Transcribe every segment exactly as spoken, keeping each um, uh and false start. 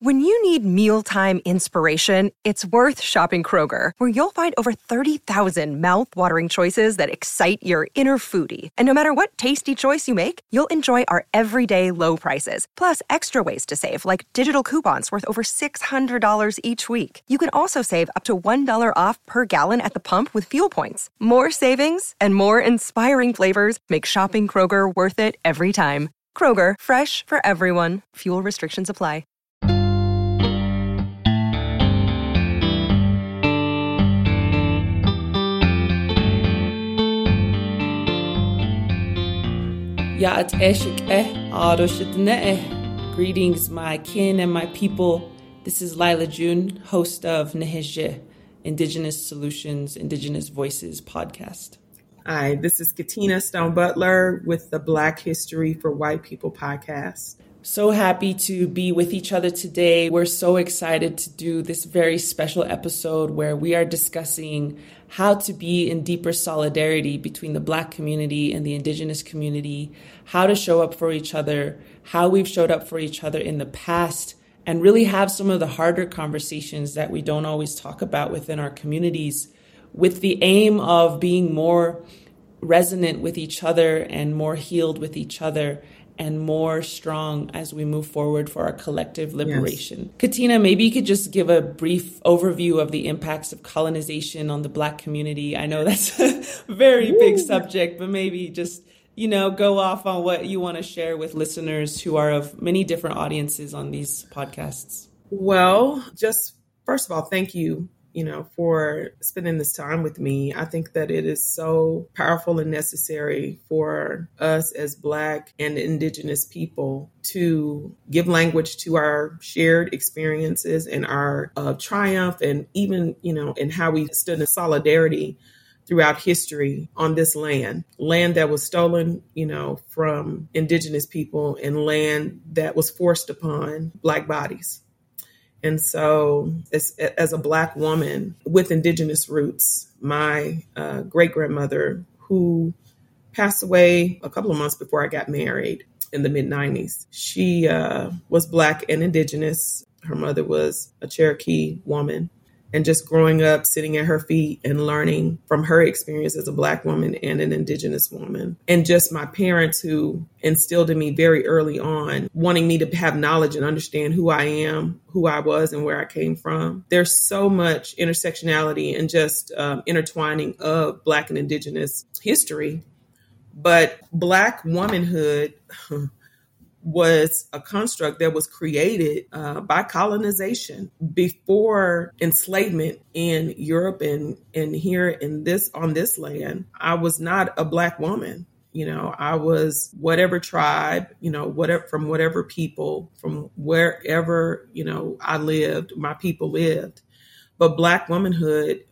When you need mealtime inspiration, it's worth shopping Kroger, where you'll find over thirty thousand mouth-watering choices that excite your inner foodie. And no matter what tasty choice you make, you'll enjoy our everyday low prices, plus extra ways to save, like digital coupons worth over six hundred dollars each week. You can also save up to one dollar off per gallon at the pump with fuel points. More savings and more inspiring flavors make shopping Kroger worth it every time. Kroger, fresh for everyone. Fuel restrictions apply. Ya'at eshik eh, aroshitne. Greetings, my kin and my people. This is Lila June, host of Nehije, Indigenous Solutions, Indigenous Voices podcast. Hi, this is Katina Stone Butler with the Black History for White People podcast. So happy to be with each other today. We're so excited to do this very special episode where we are discussing how to be in deeper solidarity between the Black community and the Indigenous community, how to show up for each other, how we've showed up for each other in the past, and really have some of the harder conversations that we don't always talk about within our communities, with the aim of being more resonant with each other and more healed with each other and more strong as we move forward for our collective liberation. Yes. Katina, maybe you could just give a brief overview of the impacts of colonization on the Black community. I know that's a very Ooh. big subject, but maybe just, you know, go off on what you want to share with listeners who are of many different audiences on these podcasts. Well, just first of all, thank you you know, for spending this time with me. I think that it is so powerful and necessary for us as Black and Indigenous people to give language to our shared experiences and our uh, triumph, and even, you know, in how we stood in solidarity throughout history on this land, land that was stolen, you know, from Indigenous people, and land that was forced upon Black bodies. And so as, as a Black woman with Indigenous roots, my uh, great-grandmother, who passed away a couple of months before I got married in the mid nineties, she uh, was Black and Indigenous. Her mother was a Cherokee woman. And just growing up, sitting at her feet and learning from her experience as a Black woman and an Indigenous woman. And just my parents, who instilled in me very early on, wanting me to have knowledge and understand who I am, who I was, and where I came from. There's so much intersectionality and just um, intertwining of Black and Indigenous history. But Black womanhood was a construct that was created uh, by colonization before enslavement in Europe and, and here in this on this land. I was not a Black woman. You know, I was whatever tribe, you know, whatever from whatever people, from wherever, you know, I lived, my people lived. But Black womanhood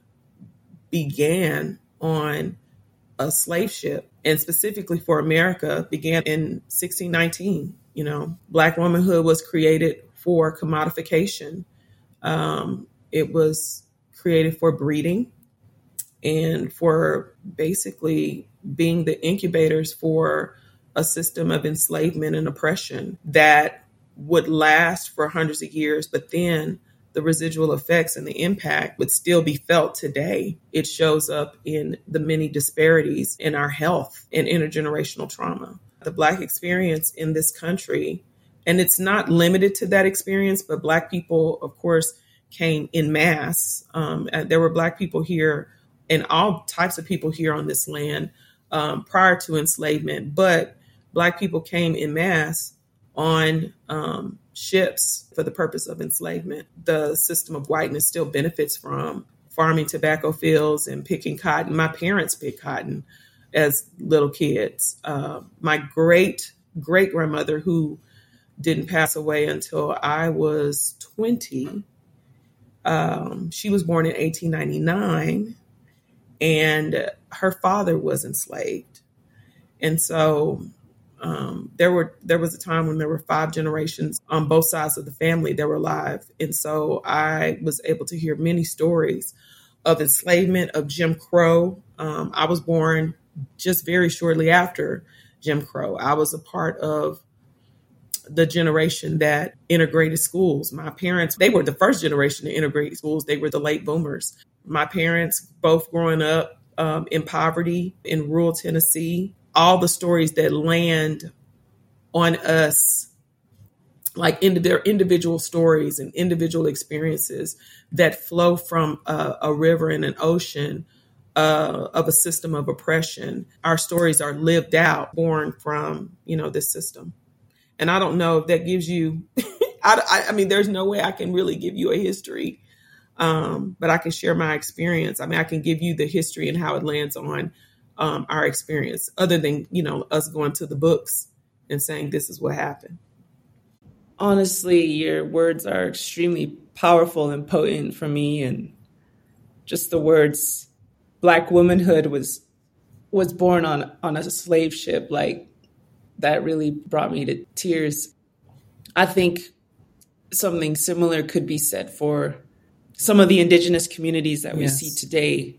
began on a slave ship, and specifically for America, began in sixteen nineteen. You know, Black womanhood was created for commodification. Um, it was created for breeding and for basically being the incubators for a system of enslavement and oppression that would last for hundreds of years, but then the residual effects and the impact would still be felt today. It shows up in the many disparities in our health and intergenerational trauma. The Black experience in this country, and it's not limited to that experience, but Black people, of course, came in mass. Um, there were Black people here and all types of people here on this land um, prior to enslavement, but Black people came in mass on um, ships for the purpose of enslavement. The system of whiteness still benefits from farming tobacco fields and picking cotton. My parents picked cotton as little kids. Uh, my great great grandmother, who didn't pass away until I was twenty, um, she was born in eighteen ninety-nine, and her father was enslaved. And so um, there were there was a time when there were five generations on both sides of the family that were alive. And so I was able to hear many stories of enslavement, of Jim Crow. Um, I was born just very shortly after Jim Crow. I was a part of the generation that integrated schools. My parents, they were the first generation to integrate schools. They were the late boomers. My parents, both growing up um, in poverty in rural Tennessee, all the stories that land on us, like into their individual stories and individual experiences that flow from a, a river and an ocean uh, of a system of oppression. Our stories are lived out, born from, you know, this system. And I don't know if that gives you, I, I mean, there's no way I can really give you a history, um, but I can share my experience. I mean, I can give you the history and how it lands on um, our experience, other than, you know, us going to the books and saying, this is what happened. Honestly, your words are extremely powerful and potent for me. And just the words, Black womanhood was was born on, on a slave ship, like that really brought me to tears. I think something similar could be said for some of the indigenous communities that we Yes. see today.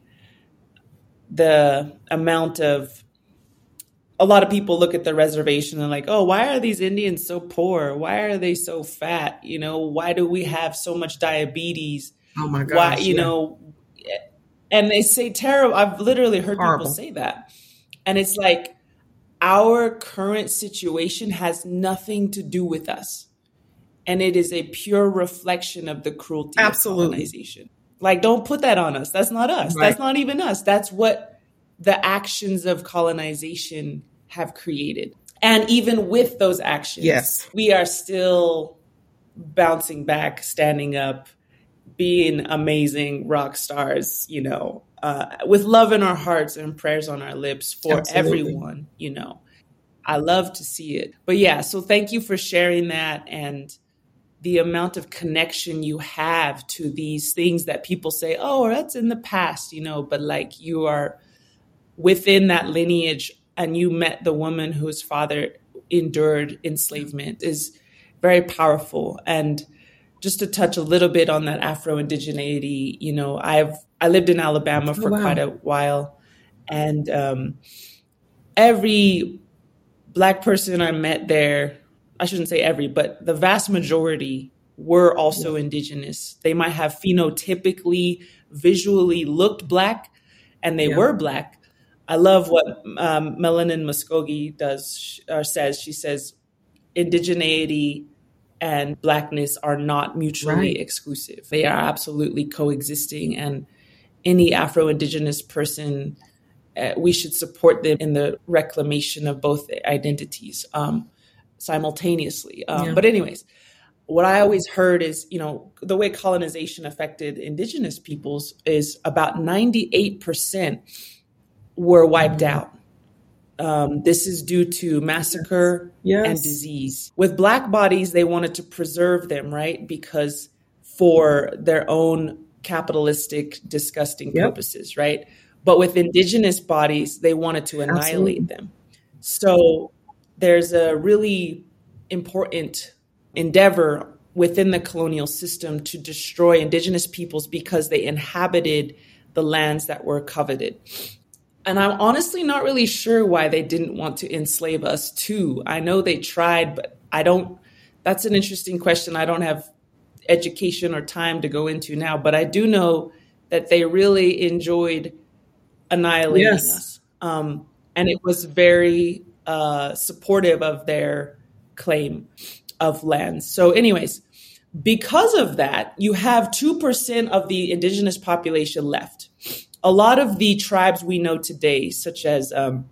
The amount of A lot of people look at the reservation and like, oh, why are these Indians so poor? Why are they so fat? You know, why do we have so much diabetes? Oh my gosh. Why, you yeah. know, and they say terrible. I've literally heard Horrible. people say that. And it's like, our current situation has nothing to do with us. And it is a pure reflection of the cruelty Absolutely. of colonization. Like, don't put that on us. That's not us. Right. That's not even us. That's what the actions of colonization have created. And even with those actions, Yes. we are still bouncing back, standing up, being amazing rock stars, you know, uh, with love in our hearts and prayers on our lips for Absolutely. everyone, you know. I love to see it. But yeah, so thank you for sharing that, and the amount of connection you have to these things that people say, oh, that's in the past, you know, but like you are within that lineage and you met the woman whose father endured enslavement is very powerful. And just to touch a little bit on that Afro-indigeneity, you know, I've I lived in Alabama for Oh, wow. quite a while, and um, every Black person I met there, I shouldn't say every, but the vast majority were also indigenous. They might have phenotypically, visually looked Black, and they Yeah. were Black. I love what um, Melanin Muskogee does or says. She says, indigeneity and Blackness are not mutually Right. exclusive. They are absolutely coexisting. And any Afro-Indigenous person, uh, we should support them in the reclamation of both identities um, simultaneously. Um, Yeah. But anyways, what I always heard is, you know, the way colonization affected Indigenous peoples is about ninety-eight percent were wiped Mhm. out. Um, this is due to massacre Yes. and disease. With Black bodies, they wanted to preserve them, right? Because for their own capitalistic, disgusting Yep. purposes, right? But with Indigenous bodies, they wanted to annihilate Absolutely. them. So there's a really important endeavor within the colonial system to destroy Indigenous peoples because they inhabited the lands that were coveted. And I'm honestly not really sure why they didn't want to enslave us too. I know they tried, but I don't, that's an interesting question. I don't have education or time to go into now, but I do know that they really enjoyed annihilating Yes. us. Um, and it was very uh, supportive of their claim of lands. So anyways, because of that, you have two percent of the Indigenous population left. A lot of the tribes we know today, such as um,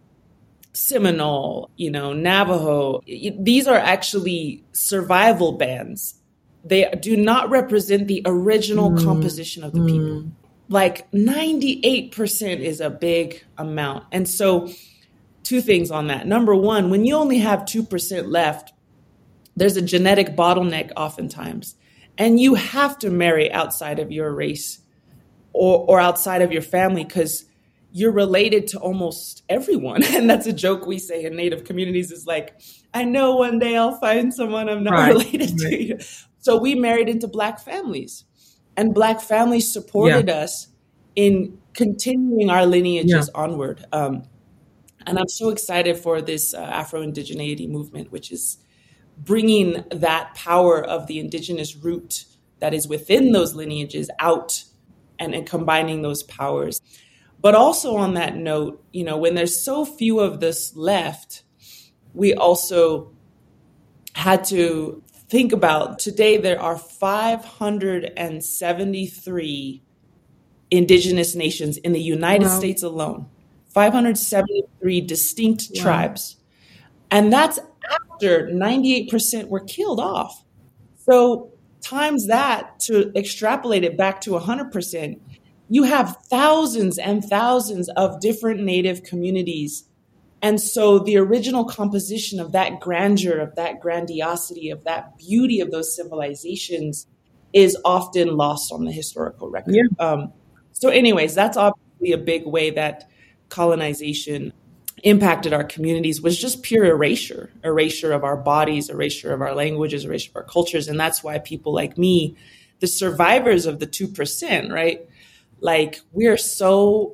Seminole, you know, Navajo, y- these are actually survival bands. They do not represent the original Mm. composition of the people. Mm. Like ninety-eight percent is a big amount. And so two things on that. Number one, when you only have two percent left, there's a genetic bottleneck oftentimes, and you have to marry outside of your race or, or outside of your family because you're related to almost everyone. And that's a joke we say in Native communities is like, I know one day I'll find someone I'm not Right. related to. Right. So we married into Black families, and Black families supported us in continuing our lineages onward. Um, and I'm so excited for this uh, Afro-Indigeneity movement, which is bringing that power of the indigenous root that is within those lineages out and, and combining those powers. But also on that note, you know, when there's so few of this left, we also had to think about today there are five hundred seventy-three indigenous nations in the United wow. States alone, five hundred seventy-three distinct wow. tribes. And that's after ninety-eight percent were killed off. So times that to extrapolate it back to one hundred percent, you have thousands and thousands of different Native communities. And so the original composition of that grandeur, of that grandiosity, of that beauty of those civilizations is often lost on the historical record. Yeah. Um, so anyways, that's obviously a big way that colonization impacted our communities, was just pure erasure, erasure of our bodies, erasure of our languages, erasure of our cultures. And that's why people like me, the survivors of the two percent, right? Like, we're so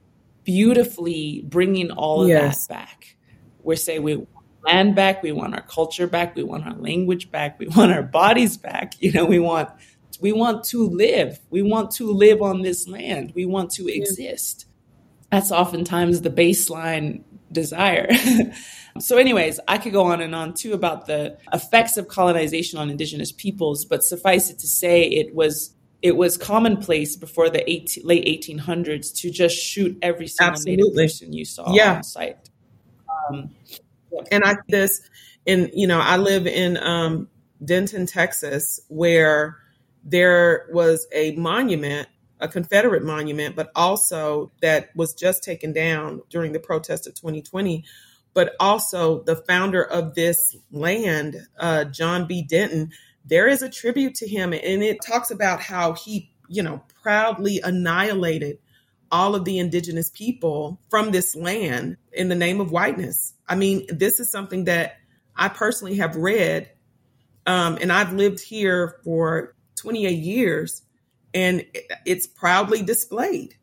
beautifully bringing all of yes. that back. We're saying we want land back, we want our culture back, we want our language back, we want our bodies back. You know, we want we want to live. We want to live on this land. We want to exist. That's oftentimes the baseline desire. So anyways, I could go on and on too about the effects of colonization on indigenous peoples, but suffice it to say it was it was commonplace before the eighteen, late eighteen hundreds to just shoot every single Absolutely. Native person you saw yeah. on site. Um, yeah. And I this, and you know, I live in um, Denton, Texas, where there was a monument, a Confederate monument, but also that was just taken down during the protest of twenty twenty. But also the founder of this land, uh, John B. Denton, there is a tribute to him. And it talks about how he, you know, proudly annihilated all of the indigenous people from this land in the name of whiteness. I mean, this is something that I personally have read, um, and I've lived here for twenty-eight years, and it's proudly displayed.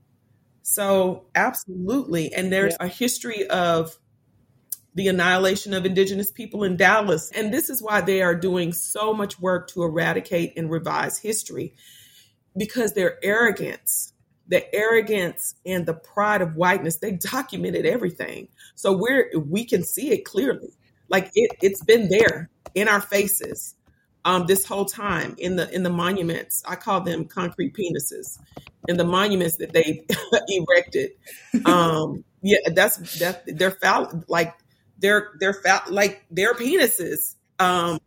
So absolutely. And there's yeah. a history of the annihilation of indigenous people in Dallas. And this is why they are doing so much work to eradicate and revise history, because their arrogance, the arrogance and the pride of whiteness, they documented everything. So we're, we can see it clearly. Like it, it's been there in our faces. Um, this whole time in the in the monuments, I call them concrete penises, in the monuments that they erected. Um, yeah, that's that they're foul, like they're they're foul, like they're penises. Um,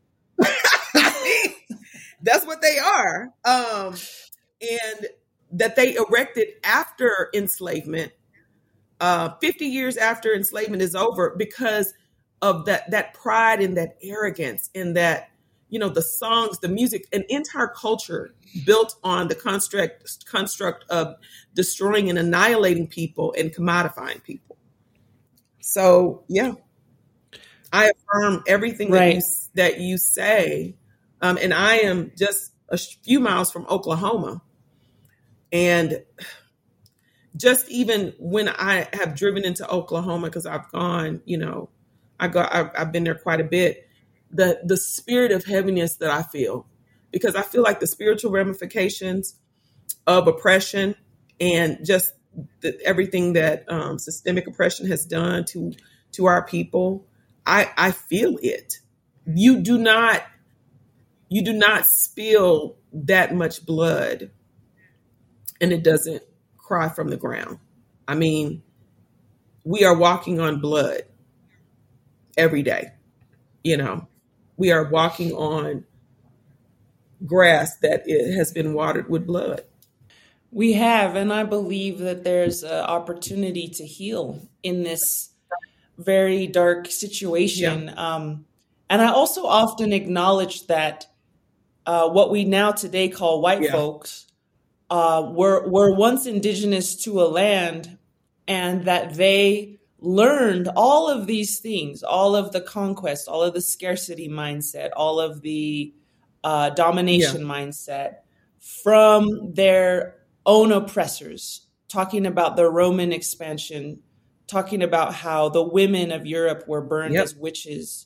that's what they are, um, and that they erected after enslavement, uh, fifty years after enslavement is over, because of that that pride and that arrogance and that. You know, the songs, the music, an entire culture built on the construct construct of destroying and annihilating people and commodifying people. So, yeah, I affirm everything right. that you that you say, um, and I am just a few miles from Oklahoma, and just even when I have driven into Oklahoma, because I've gone, you know, I got I've, I've been there quite a bit. The the spirit of heaviness that I feel, because I feel like the spiritual ramifications of oppression and just the, everything that um, systemic oppression has done to to our people, I, I feel it. You do not you do not spill that much blood and it doesn't cry from the ground. I mean, we are walking on blood every day, you know. We are walking on grass that it has been watered with blood. We have, and I believe that there's an opportunity to heal in this very dark situation. Yeah. Um, and I also often acknowledge that uh, what we now today call white yeah. folks uh, were were once indigenous to a land, and that they learned all of these things, all of the conquest, all of the scarcity mindset, all of the uh, domination yeah. mindset from their own oppressors, talking about the Roman expansion, talking about how the women of Europe were burned yep. as witches,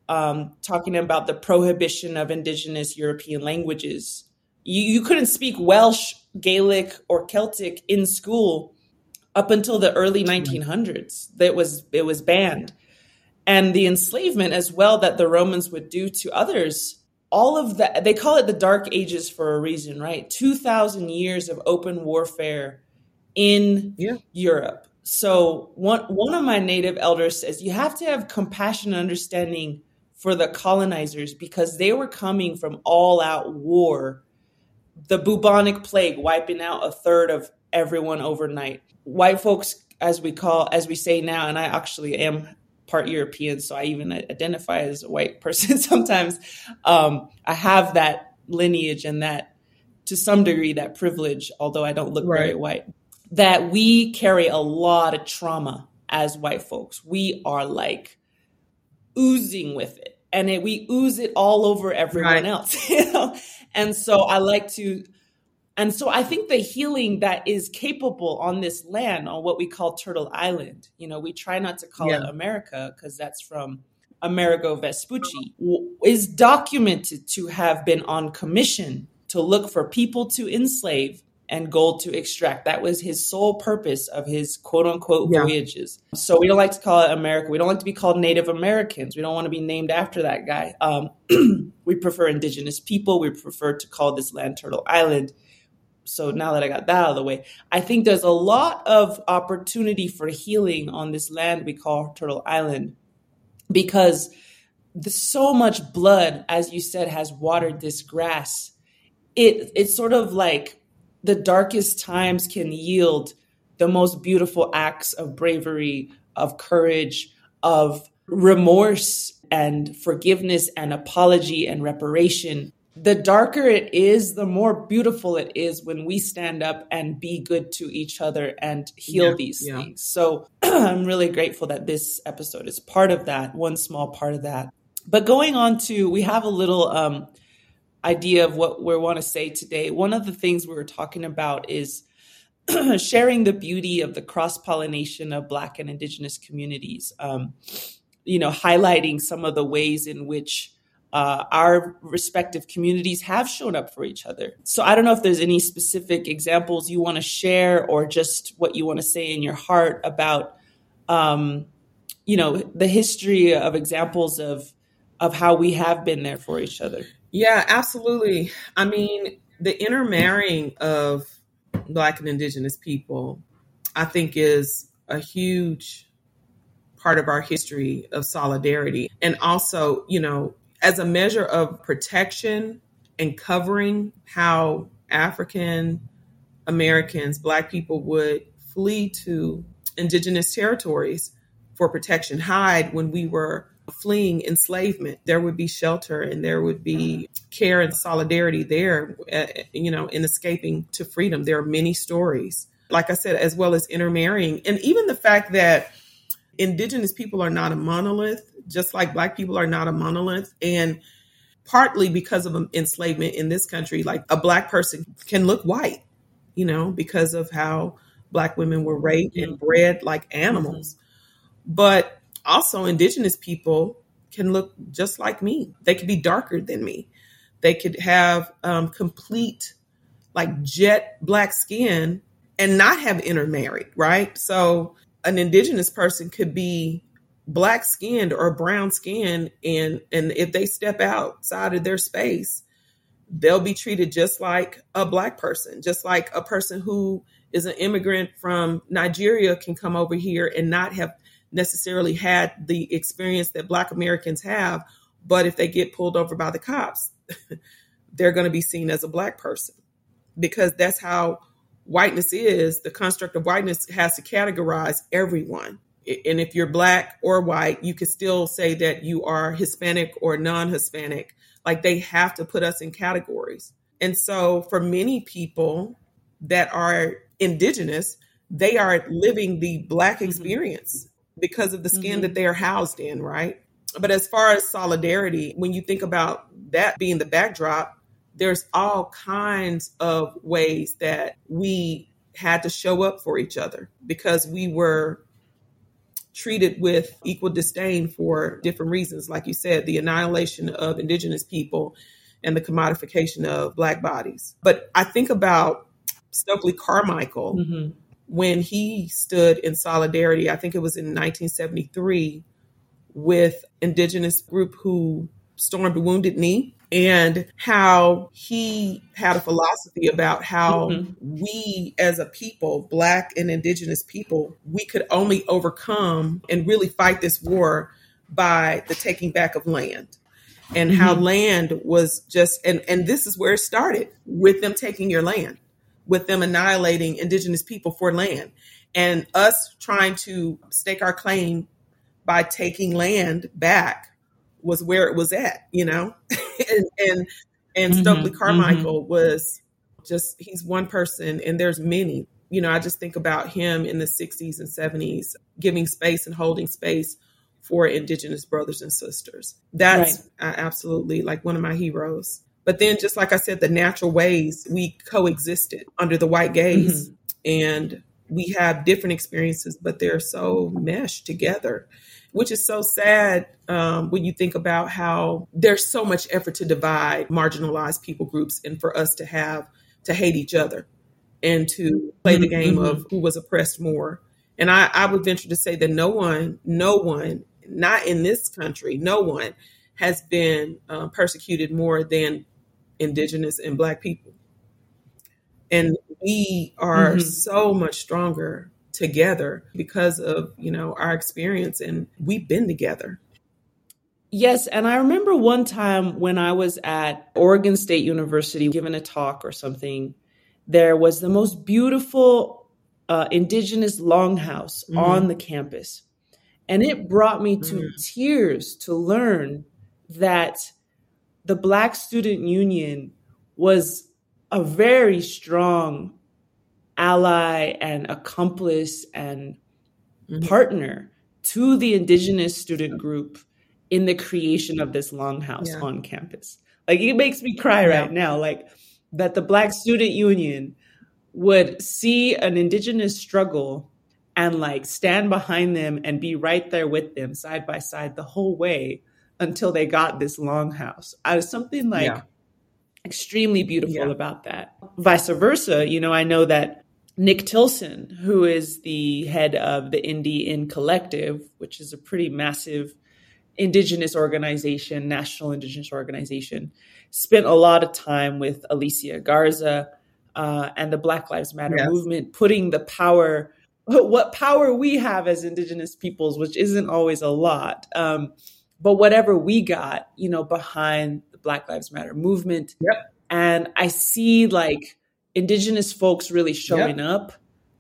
um, talking about the prohibition of indigenous European languages. You, you couldn't speak Welsh, Gaelic, or Celtic in school up until the early nineteen hundreds. That was it was banned. And the enslavement as well that the Romans would do to others, all of that, they call it the Dark Ages for a reason, right? two thousand years of open warfare in Yeah. Europe. So one one of my native elders says you have to have compassion and understanding for the colonizers because they were coming from all out war. The bubonic plague wiping out a third of everyone overnight. White folks, as we call, as we say now, and I actually am part European, so I even identify as a white person sometimes. Um, I have that lineage and that, to some degree, that privilege, although I don't look Right. very white, that we carry a lot of trauma as white folks. We are like oozing with it, and it, we ooze it all over everyone Right. else, you know? And so I like to, and so I think the healing that is capable on this land, on what we call Turtle Island, you know, we try not to call Yeah. it America because that's from Amerigo Vespucci, w- is documented to have been on commission to look for people to enslave and gold to extract. That was his sole purpose of his quote unquote Yeah. voyages. So we don't like to call it America. We don't like to be called Native Americans. We don't want to be named after that guy. Um, we prefer indigenous people. We prefer to call this land Turtle Island. So now that I got that out of the way, I think there's a lot of opportunity for healing on this land we call Turtle Island because there's so much blood, as you said, has watered this grass. It It's sort of like the darkest times can yield the most beautiful acts of bravery, of courage, of remorse and forgiveness and apology and reparation. The darker it is, the more beautiful it is when we stand up and be good to each other and heal Yeah, these yeah. things. So I'm really grateful that this episode is part of that, one small part of that. But going on to, we have a little um, idea of what we want to say today. One of the things we were talking about is sharing the beauty of the cross-pollination of Black and Indigenous communities, um, you know, highlighting some of the ways in which uh, our respective communities have shown up for each other. So I don't know if there's any specific examples you want to share or just what you want to say in your heart about, um, you know, the history of examples of of how we have been there for each other. Yeah, absolutely. I mean, the intermarrying of Black and Indigenous people, I think, is a huge part of our history of solidarity. And also, you know, as a measure of protection and covering how African Americans, Black people would flee to Indigenous territories for protection, hide when we were fleeing enslavement. There would be shelter and there would be care and solidarity there, uh, you know, in escaping to freedom. There are many stories, like I said, as well as intermarrying. And even the fact that Indigenous people are not a monolith, just like Black people are not a monolith. And partly because of enslavement in this country, like a Black person can look white, you know, because of how Black women were raped and bred like animals. Mm-hmm. But also, Indigenous people can look just like me. They could be darker than me. They could have um, complete, like, jet Black skin and not have intermarried, right? So an Indigenous person could be Black skinned or brown skinned, and and if they step outside of their space, they'll be treated just like a Black person, just like a person who is an immigrant from Nigeria can come over here and not have necessarily had the experience that Black Americans have. But if they get pulled over by the cops, they're going to be seen as a Black person, because that's how whiteness is. The construct of whiteness has to categorize everyone. And if you're Black or white, you could still say that you are Hispanic or non-Hispanic. Like, they have to put us in categories. And so for many people that are Indigenous, they are living the Black experience because of the skin mm-hmm. that they are housed in, right? But as far as solidarity, when you think about that being the backdrop, there's all kinds of ways that we had to show up for each other because we were treated with equal disdain for different reasons. Like you said, the annihilation of indigenous people and the commodification of Black bodies. But I think about Stokely Carmichael, mm-hmm. when he stood in solidarity, I think it was in nineteen seventy-three, with indigenous group who stormed Wounded Knee, and how he had a philosophy about how mm-hmm. we as a people, Black and indigenous people, we could only overcome and really fight this war by the taking back of land. And mm-hmm. how land was just, and, and this is where it started, with them taking your land, with them annihilating indigenous people for land, and us trying to stake our claim by taking land back was where it was at, you know? and and, and mm-hmm, Stokely Carmichael mm-hmm. was just, he's one person, and there's many. You know, I just think about him in the sixties and seventies, giving space and holding space for indigenous brothers and sisters. That's right. uh, absolutely like one of my heroes. But then, just like I said, the natural ways we coexisted under the white gaze, mm-hmm. and we have different experiences, but they're so meshed together, which is so sad um, when you think about how there's so much effort to divide marginalized people groups, and for us to have to hate each other and to play the game mm-hmm. of who was oppressed more. And I, I would venture to say that no one, no one, not in this country, no one has been uh, persecuted more than indigenous and Black people. And we are mm-hmm. so much stronger together because of, you know, our experience, and we've been together. Yes. And I remember one time when I was at Oregon State University giving a talk or something, there was the most beautiful uh, indigenous longhouse mm-hmm. on the campus. And it brought me to mm-hmm. tears to learn that the Black Student Union was a very strong ally and accomplice and mm-hmm. partner to the indigenous student group in the creation of this longhouse yeah. on campus. Like, it makes me cry yeah. right now, like that the Black Student Union would see an indigenous struggle and like stand behind them and be right there with them side by side the whole way until they got this longhouse. I was something like yeah. extremely beautiful yeah. about that. Vice versa, you know, I know that Nick Tilson, who is the head of the Indie In Collective, which is a pretty massive indigenous organization, national indigenous organization, spent a lot of time with Alicia Garza uh, and the Black Lives Matter yes. movement, putting the power, what power we have as indigenous peoples, which isn't always a lot, um, but whatever we got, you know, behind the Black Lives Matter movement. Yep. And I see like indigenous folks really showing yep. up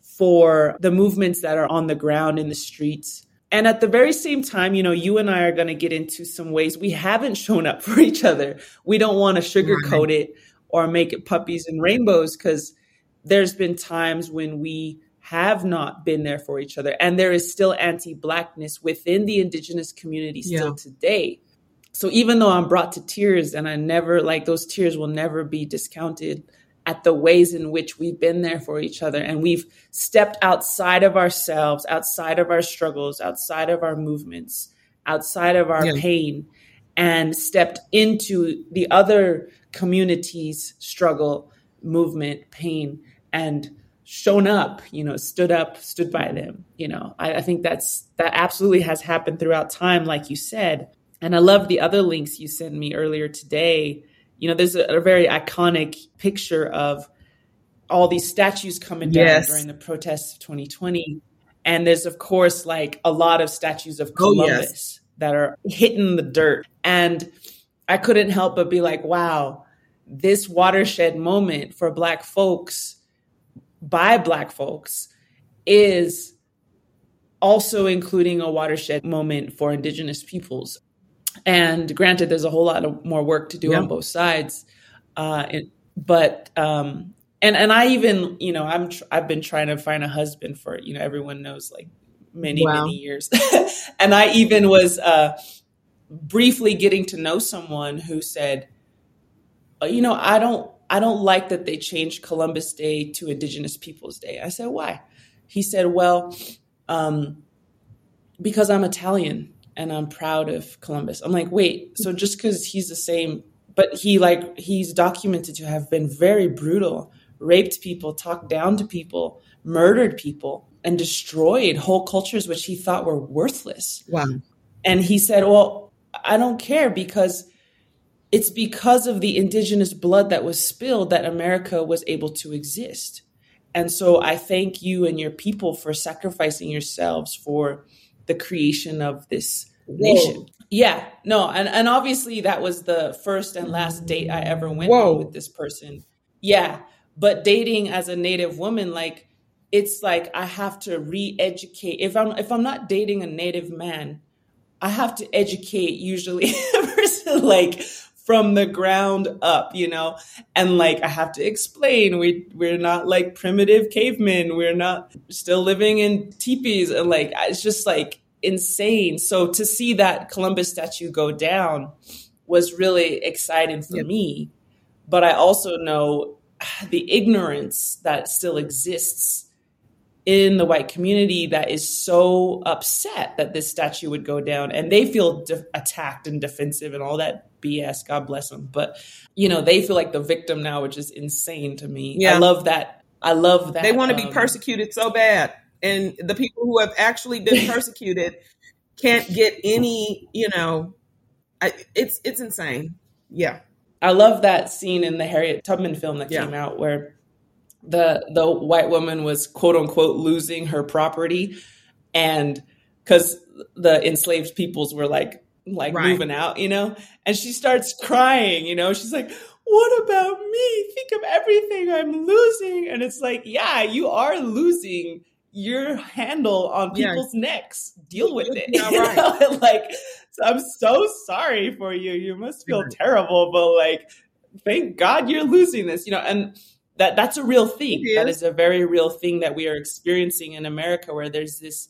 for the movements that are on the ground in the streets. And at the very same time, you know, you and I are going to get into some ways we haven't shown up for each other. We don't want to sugarcoat right. it or make it puppies and rainbows, because there's been times when we have not been there for each other. And there is still anti-Blackness within the indigenous community still yeah. today. So even though I'm brought to tears, and I never, like, those tears will never be discounted at the ways in which we've been there for each other. And we've stepped outside of ourselves, outside of our struggles, outside of our movements, outside of our yeah. pain, and stepped into the other community's struggle, movement, pain, and shown up, you know, stood up, stood by them. You know, I, I think that's, that absolutely has happened throughout time, like you said. And I love the other links you sent me earlier today. You know, there's a, a very iconic picture of all these statues coming down yes. during the protests of twenty twenty. And there's, of course, like a lot of statues of Columbus oh, yes. that are hitting the dirt. And I couldn't help but be like, wow, this watershed moment for Black folks by Black folks is also including a watershed moment for indigenous peoples. And granted, there's a whole lot of more work to do yeah. on both sides. Uh, it, but, um, and, and I even, you know, I'm, tr- I've been trying to find a husband for, you know, everyone knows, like many, wow. many years. And I even was, uh, briefly getting to know someone who said, you know, I don't, I don't like that they changed Columbus Day to Indigenous Peoples Day. I said, why? He said, well, um, because I'm Italian and I'm proud of Columbus. I'm like, wait, so just because he's the same, but he like, he's documented to have been very brutal, raped people, talked down to people, murdered people, and destroyed whole cultures which he thought were worthless. Wow. And he said, well, I don't care because it's because of the indigenous blood that was spilled that America was able to exist. And so I thank you and your people for sacrificing yourselves for the creation of this Whoa. nation. Yeah, no. And, and obviously that was the first and last date I ever went Whoa. on with this person. Yeah. But dating as a Native woman, like, it's like I have to re-educate. If I'm if I'm not dating a Native man, I have to educate usually a person like from the ground up, you know, and like I have to explain we we're not like primitive cavemen. We're not still living in teepees, and like it's just like insane. So to see that Columbus statue go down was really exciting for Yep. me. But I also know the ignorance that still exists in the white community that is so upset that this statue would go down, and they feel de- attacked and defensive and all that B S. God bless them. But, you know, they feel like the victim now, which is insane to me. Yeah. I love that. I love that. They want to be um, persecuted so bad. And the people who have actually been persecuted can't get any, you know, I, it's it's insane. Yeah. I love that scene in the Harriet Tubman film that Yeah. came out where the the white woman was quote unquote losing her property, and because the enslaved peoples were like like Right. moving out, you know, and she starts crying, you know, she's like, what about me? Think of everything I'm losing. And it's like, yeah, you are losing your handle on Yeah. people's necks. Deal with it. Yeah, You right. know? And, like, so I'm so sorry for you. You must feel terrible, but like, thank God you're losing this, you know, and that that's a real thing. It That is. is a very real thing that we are experiencing in America, where there's this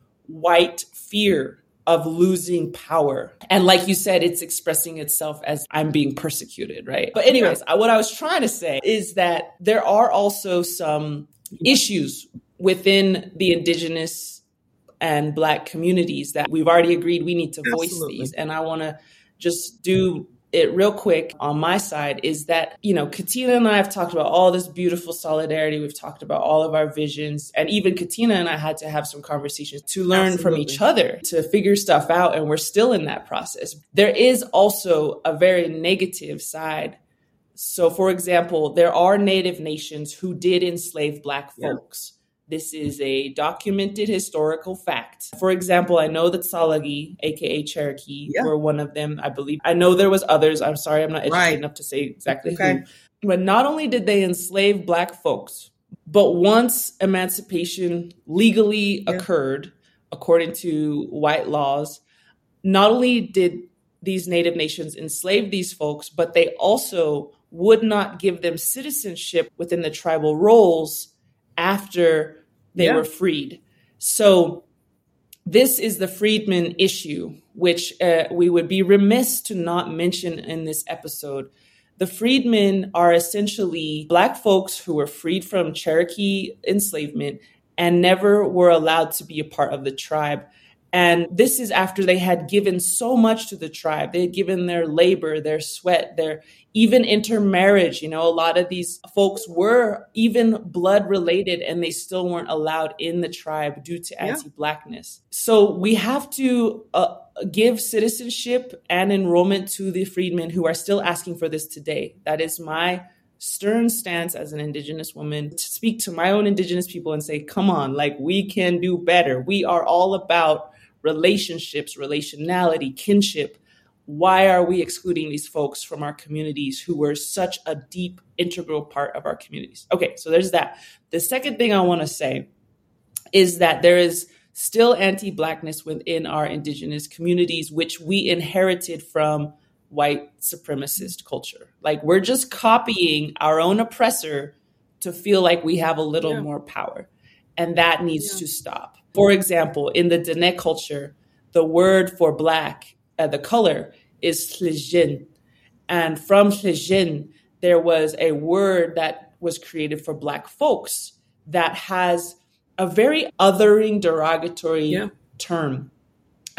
white fear of losing power. And like you said, it's expressing itself as I'm being persecuted, right? But anyways, I- what I was trying to say is that there are also some issues within the indigenous and Black communities that we've already agreed we need to voice Absolutely. these. And I want to just do it real quick on my side is that, you know, Katina and I have talked about all this beautiful solidarity. We've talked about all of our visions. And even Katina and I had to have some conversations to learn from Absolutely. each other, to figure stuff out. And we're still in that process. There is also a very negative side. So, for example, there are Native nations who did enslave Black Yeah. folks. This is a documented historical fact. For example, I know that Tsalagi, aka Cherokee, Yeah. were one of them, I believe. I know there was others. I'm sorry, I'm not educated Right. enough to say exactly Okay. who. But not only did they enslave Black folks, but once emancipation legally Yeah. occurred, according to white laws, not only did these Native nations enslave these folks, but they also would not give them citizenship within the tribal roles after they Yeah. were freed. So this is the freedmen issue, which uh, we would be remiss to not mention in this episode. The freedmen are essentially Black folks who were freed from Cherokee enslavement and never were allowed to be a part of the tribe. And this is after they had given so much to the tribe. They had given their labor, their sweat, their even intermarriage. You know, a lot of these folks were even blood related and they still weren't allowed in the tribe due to Yeah. anti-Blackness. So we have to uh, give citizenship and enrollment to the freedmen who are still asking for this today. That is my stern stance as an Indigenous woman, to speak to my own Indigenous people and say, come on, like we can do better. We are all about relationships, relationality, kinship. Why are we excluding these folks from our communities who were such a deep, integral part of our communities? Okay, so there's that. The second thing I want to say is that there is still anti-Blackness within our Indigenous communities, which we inherited from white supremacist culture. Like we're just copying our own oppressor to feel like we have a little Yeah. more power. And that needs Yeah. to stop. For example, in the Dene culture, the word for Black, uh, the color, is Tl'jin. And from Tl'jin, there was a word that was created for Black folks that has a very othering, derogatory Yeah. term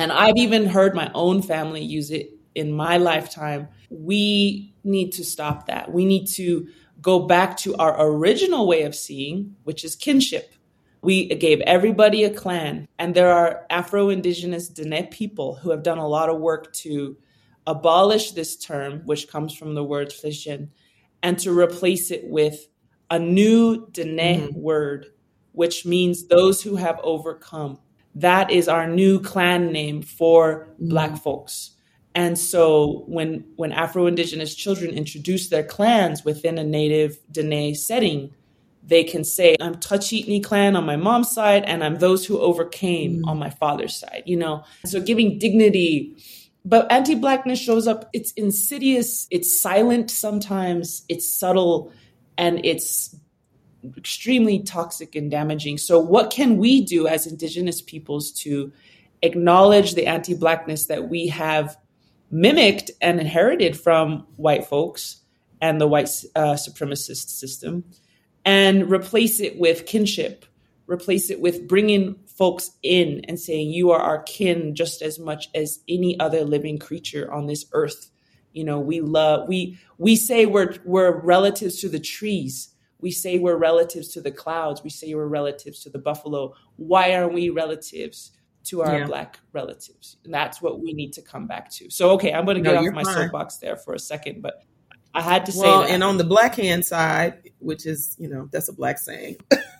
And I've even heard my own family use it in my lifetime. We need to stop that. We need to go back to our original way of seeing, which is kinship. We gave everybody a clan. And there are Afro-Indigenous Dene people who have done a lot of work to abolish this term, which comes from the word Tlishin, and to replace it with a new Dene mm-hmm. word, which means those who have overcome. That is our new clan name for mm-hmm. Black folks. And so when when Afro-Indigenous children introduce their clans within a native Dene setting, they can say, I'm Tachitni clan on my mom's side, and I'm those who overcame mm. on my father's side, you know? So giving dignity. But anti-Blackness shows up, it's insidious, it's silent sometimes, it's subtle, and it's extremely toxic and damaging. So what can we do as Indigenous peoples to acknowledge the anti-Blackness that we have mimicked and inherited from white folks and the white uh, supremacist system, and replace it with kinship, replace it with bringing folks in and saying, you are our kin just as much as any other living creature on this earth. You know, we love, we, we say we're, we're relatives to the trees. We say we're relatives to the clouds. We say we're relatives to the buffalo. Why aren't we relatives to our yeah. Black relatives? And that's what we need to come back to. So, okay, I'm going to get no, off my fine. soapbox there for a second, but I had to say well, that. And on the Black hand side, which is, you know, that's a Black saying.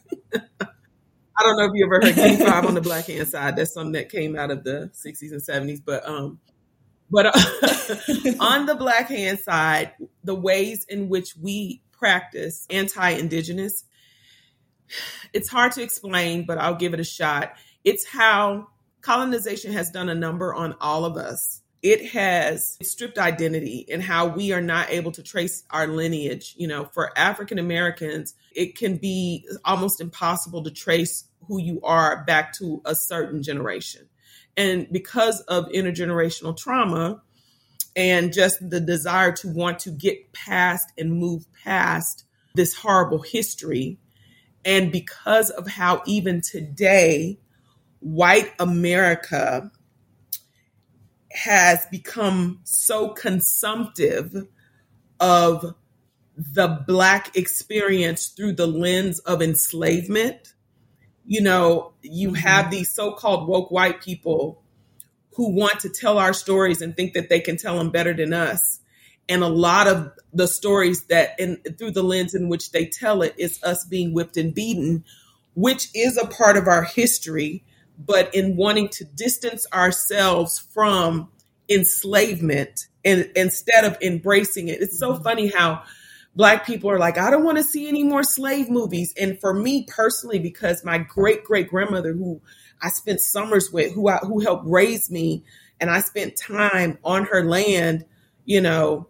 I don't know if you ever heard G five on the Black hand side. That's something that came out of the sixties and seventies. But um, but uh, on the Black hand side, the ways in which we practice anti-Indigenous, it's hard to explain, but I'll give it a shot. It's how colonization has done a number on all of us. It has stripped identity and how we are not able to trace our lineage. You know, for African Americans, it can be almost impossible to trace who you are back to a certain generation. And because of intergenerational trauma and just the desire to want to get past and move past this horrible history, and because of how even today, white America has become so consumptive of the Black experience through the lens of enslavement. You know, you mm-hmm. have these so-called woke white people who want to tell our stories and think that they can tell them better than us. And a lot of the stories that in through the lens in which they tell it is us being whipped and beaten, which is a part of our history. But in wanting to distance ourselves from enslavement and instead of embracing it, it's so funny how Black people are like, I don't want to see any more slave movies. And for me personally, because my great great grandmother, who I spent summers with, who I, who helped raise me, and I spent time on her land, you know,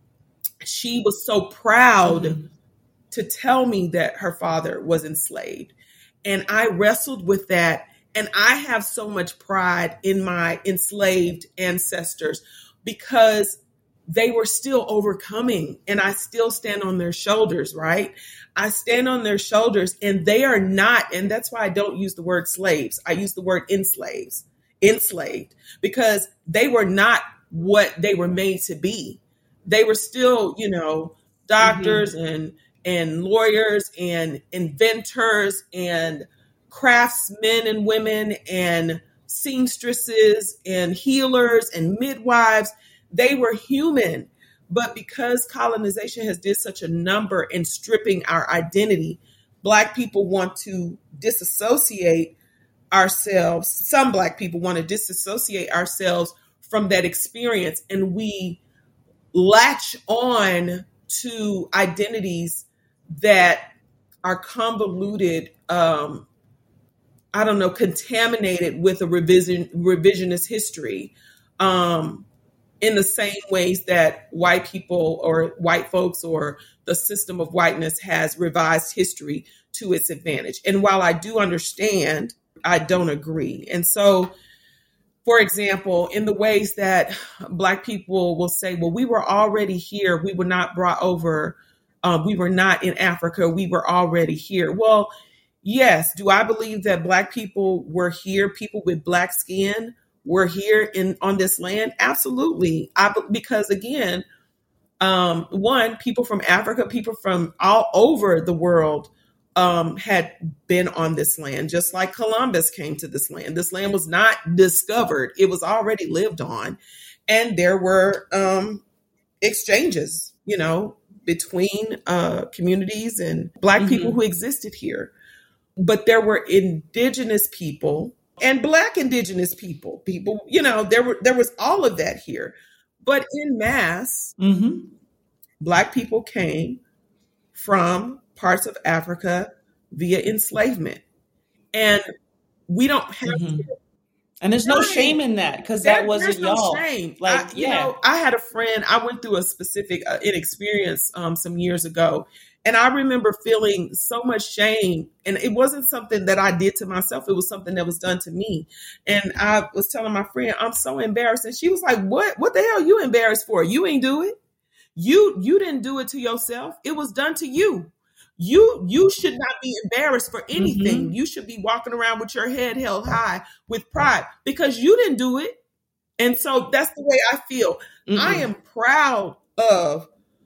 she was so proud mm-hmm. to tell me that her father was enslaved. And I wrestled with that. And I have so much pride in my enslaved ancestors because they were still overcoming, and I still stand on their shoulders, right? I stand on their shoulders, and they are not, and that's why I don't use the word slaves. I use the word enslaves, enslaved, because they were not what they were made to be. They were still, you know, doctors mm-hmm. and and lawyers and inventors and craftsmen and women and seamstresses and healers and midwives. They were human. But because colonization has did such a number in stripping our identity, Black people want to disassociate ourselves. Some Black people want to disassociate ourselves from that experience. And we latch on to identities that are convoluted, um, I don't know, contaminated with a revision, revisionist history, um, in the same ways that white people or white folks or the system of whiteness has revised history to its advantage. And while I do understand, I don't agree. And so, for example, in the ways that Black people will say, well, we were already here. We were not brought over. Um, we were not in Africa. We were already here. Well, yes. Do I believe that Black people were here? People with Black skin were here in on this land? Absolutely. I, because again, um, one, people from Africa, people from all over the world um, had been on this land, just like Columbus came to this land. This land was not discovered. It was already lived on. And there were um, exchanges, you know, between uh, communities and Black mm-hmm. people who existed here. But there were indigenous people and Black indigenous people, people, you know, there were there was all of that here. But in mass, mm-hmm. Black people came from parts of Africa via enslavement. And we don't have mm-hmm. to. And there's no shame in that because that wasn't there's no y'all. Shame. Like, I, you yeah. know, I had a friend, I went through a specific uh, inexperience um, some years ago. And I remember feeling so much shame. And it wasn't something that I did to myself. It was something that was done to me. And I was telling my friend, I'm so embarrassed. And she was like, what? What the hell are you embarrassed for? You ain't do it. You, you didn't do it to yourself. It was done to you. You you should not be embarrassed for anything. Mm-hmm. You should be walking around with your head held high with pride because you didn't do it. And so that's the way I feel. Mm-hmm. I am proud of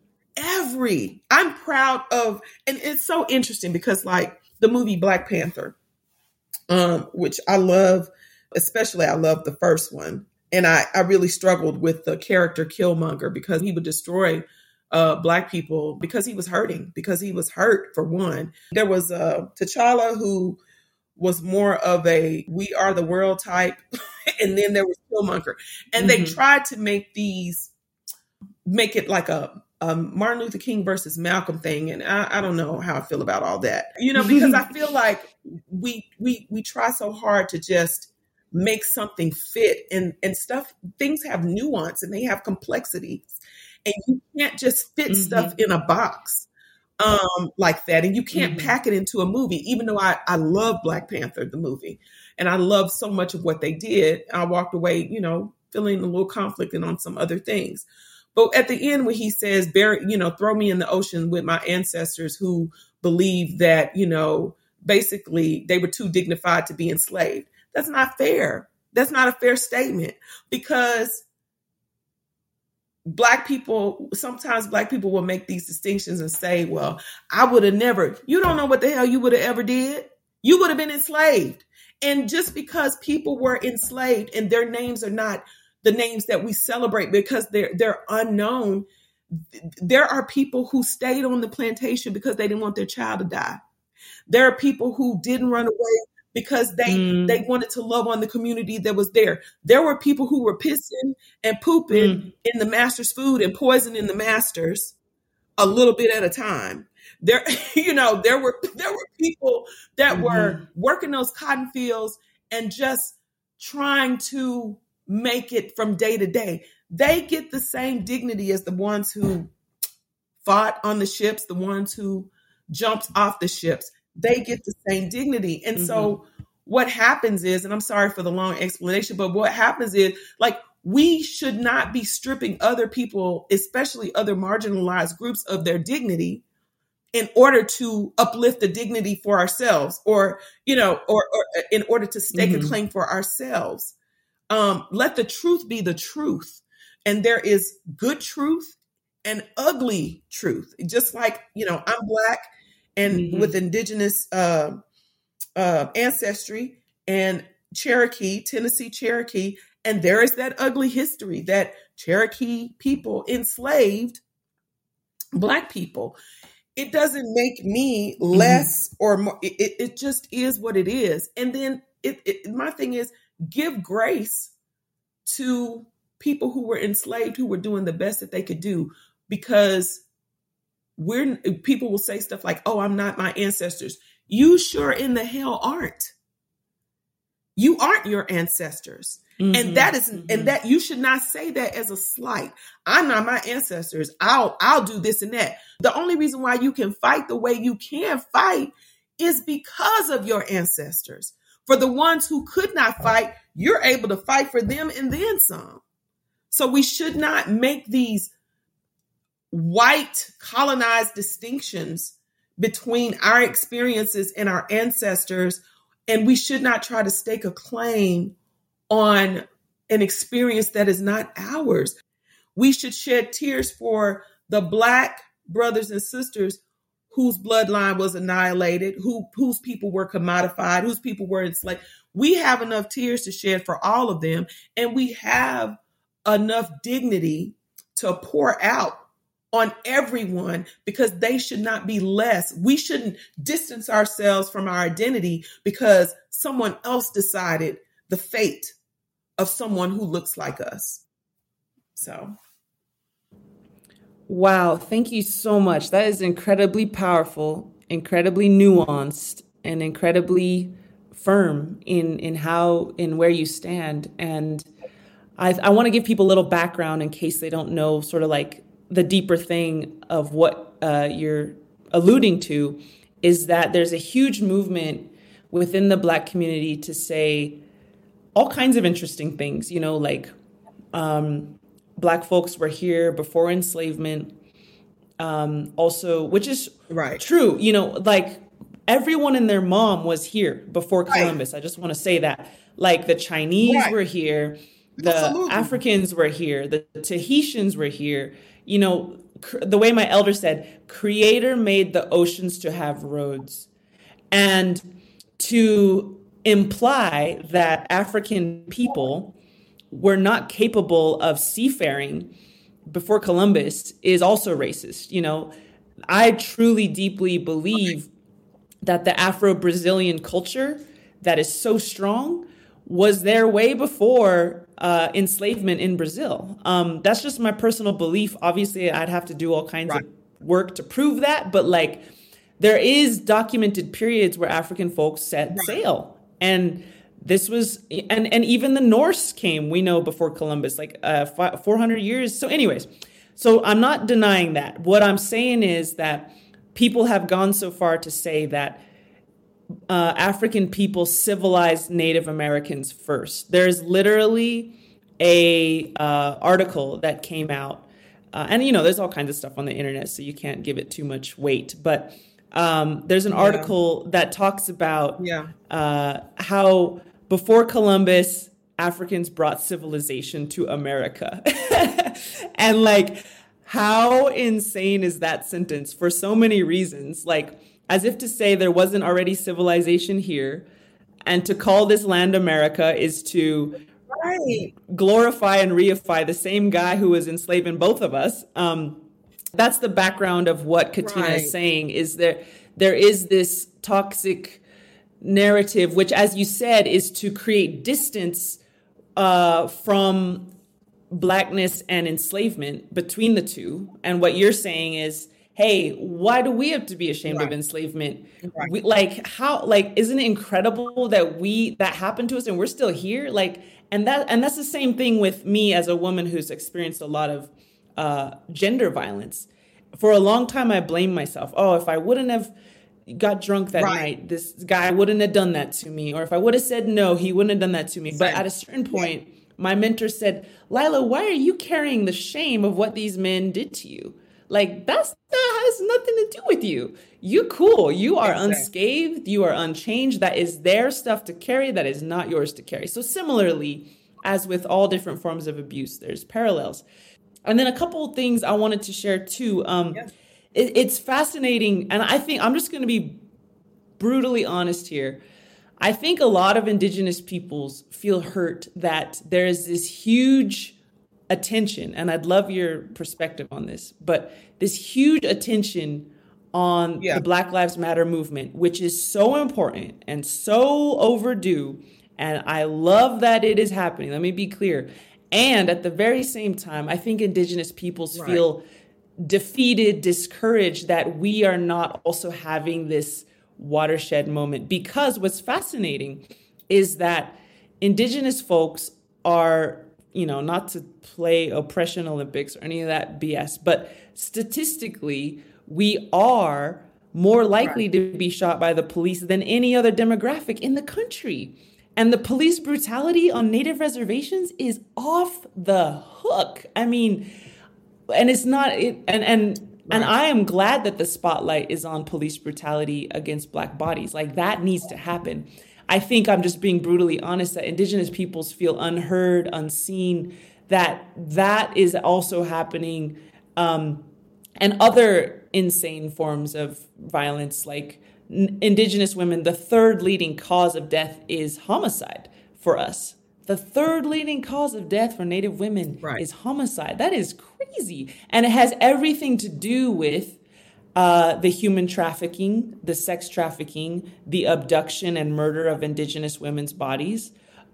every, I'm proud of, and it's so interesting because like the movie Black Panther, um, which I love, especially I love the first one. And I, I really struggled with the character Killmonger because he would destroy Uh, Black people because he was hurting, because he was hurt for one. There was uh, T'Challa who was more of a we are the world type. And then there was Killmonger. And mm-hmm. they tried to make these, make it like a, a Martin Luther King versus Malcolm thing. And I, I don't know how I feel about all that, you know, because I feel like we, we, we try so hard to just make something fit and, and stuff. Things have nuance and they have complexity. And you can't just fit mm-hmm. stuff in a box um, like that. And you can't mm-hmm. pack it into a movie, even though I, I love Black Panther, the movie. And I love so much of what they did. I walked away, you know, feeling a little conflicted on some other things. But at the end, when he says, bury, you know, throw me in the ocean with my ancestors who believe that, you know, basically they were too dignified to be enslaved. That's not fair. That's not a fair statement because Black people, sometimes Black people will make these distinctions and say, well, I would have never, you don't know what the hell you would have ever did. You would have been enslaved. And just because people were enslaved and their names are not the names that we celebrate because they're, they're unknown, there are people who stayed on the plantation because they didn't want their child to die. There are people who didn't run away because they, mm. they wanted to love on the community that was there. There were people who were pissing and pooping mm. in the master's food and poisoning the masters a little bit at a time. There, you know, there were, there were people that mm-hmm. were working those cotton fields and just trying to make it from day to day. They get the same dignity as the ones who fought on the ships, the ones who jumped off the ships. They get the same dignity. And mm-hmm. so what happens is, and I'm sorry for the long explanation, but what happens is like, we should not be stripping other people, especially other marginalized groups, of their dignity in order to uplift the dignity for ourselves or, you know, or, or in order to stake mm-hmm. a claim for ourselves. Um, let the truth be the truth. And there is good truth and ugly truth. Just like, you know, I'm Black and mm-hmm. with indigenous uh, uh, ancestry and Cherokee, Tennessee Cherokee. And there is that ugly history that Cherokee people enslaved Black people. It doesn't make me less mm-hmm. or more. It, it just is what it is. And then it, it, my thing is give grace to people who were enslaved, who were doing the best that they could do, because we're people will say stuff like, oh, I'm not my ancestors. You sure in the hell aren't. You aren't your ancestors. Mm-hmm. And that is, mm-hmm. and that you should not say that as a slight. I'm not my ancestors. I'll, I'll do this and that. The only reason why you can fight the way you can fight is because of your ancestors. For the ones who could not fight, you're able to fight for them and then some. So we should not make these white colonized distinctions between our experiences and our ancestors. And we should not try to stake a claim on an experience that is not ours. We should shed tears for the Black brothers and sisters whose bloodline was annihilated, who, whose people were commodified, whose people were enslaved. We have enough tears to shed for all of them, and we have enough dignity to pour out on everyone, because they should not be less. We shouldn't distance ourselves from our identity because someone else decided the fate of someone who looks like us. So. Wow. Thank you so much. That is incredibly powerful, incredibly nuanced, and incredibly firm in, in how, in where you stand. And I, I want to give people a little background in case they don't know sort of like the deeper thing of what uh, you're alluding to, is that there's a huge movement within the Black community to say all kinds of interesting things, you know, like um, Black folks were here before enslavement. Um, also, which is right. true, you know, like everyone and their mom was here before Columbus. Right. I just want to say that, like the Chinese right. were here, the Absolutely. Africans were here, the Tahitians were here. You know, cr- the way my elder said, Creator made the oceans to have roads. And to imply that African people were not capable of seafaring before Columbus is also racist. You know, I truly, deeply believe that the Afro-Brazilian culture that is so strong was there way before uh, enslavement in Brazil. Um, that's just my personal belief. Obviously, I'd have to do all kinds right. of work to prove that. But like, there is documented periods where African folks set right. sail. And this was, and, and even the Norse came, we know, before Columbus, like uh, four hundred years. So anyways, so I'm not denying that. What I'm saying is that people have gone so far to say that Uh, African people civilized Native Americans first. There's literally a uh, article that came out, uh, and you know, there's all kinds of stuff on the internet, so you can't give it too much weight. But um, there's an article yeah. that talks about yeah. uh, how before Columbus, Africans brought civilization to America, and like, how insane is that sentence for so many reasons? Like, as if to say there wasn't already civilization here, and to call this land America is to right. glorify and reify the same guy who was enslaving both of us. Um, that's the background of what Katina right. is saying, is there, there is this toxic narrative, which, as you said, is to create distance uh, from Blackness and enslavement between the two. And what you're saying is, hey, why do we have to be ashamed right. of enslavement? Right. We, like, how, like, isn't it incredible that we, that happened to us and we're still here? Like, and that, and that's the same thing with me as a woman who's experienced a lot of uh, gender violence. For a long time, I blamed myself. Oh, if I wouldn't have got drunk that right. night, this guy wouldn't have done that to me. Or if I would have said no, he wouldn't have done that to me. Same. But at a certain point, yeah. my mentor said, Lila, why are you carrying the shame of what these men did to you? Like, that's, that has nothing to do with you. You cool. You are exactly. unscathed. You are unchanged. That is their stuff to carry. That is not yours to carry. So similarly, as with all different forms of abuse, there's parallels. And then a couple of things I wanted to share too. Um, yeah. it, it's fascinating. And I think I'm just going to be brutally honest here. I think a lot of Indigenous peoples feel hurt that there is this huge attention, and I'd love your perspective on this, but this huge attention on yeah. the Black Lives Matter movement, which is so important and so overdue. And I love that it is happening. Let me be clear. And at the very same time, I think Indigenous peoples right. feel defeated, discouraged that we are not also having this watershed moment. Because what's fascinating is that Indigenous folks are, you know, not to play oppression Olympics or any of that B S, but statistically, we are more likely right. to be shot by the police than any other demographic in the country. And the police brutality on Native reservations is off the hook. I mean, and it's not, it, and, and, right. and I am glad that the spotlight is on police brutality against Black bodies. Like, that needs to happen. I think I'm just being brutally honest that Indigenous peoples feel unheard, unseen, that that is also happening. Um, and other insane forms of violence, like n- Indigenous women, the third leading cause of death is homicide for us. The third leading cause of death for Native women Right. is homicide. That is crazy. And it has everything to do with uh, the human trafficking, the sex trafficking, the abduction and murder of Indigenous women's bodies.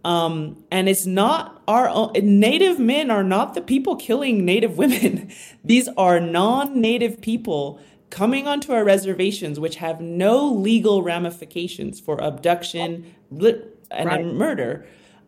Um, and it's not our own, Native men are not the people killing Native women. These are non-Native people coming onto our reservations, which have no legal ramifications for abduction li- and Right. murder,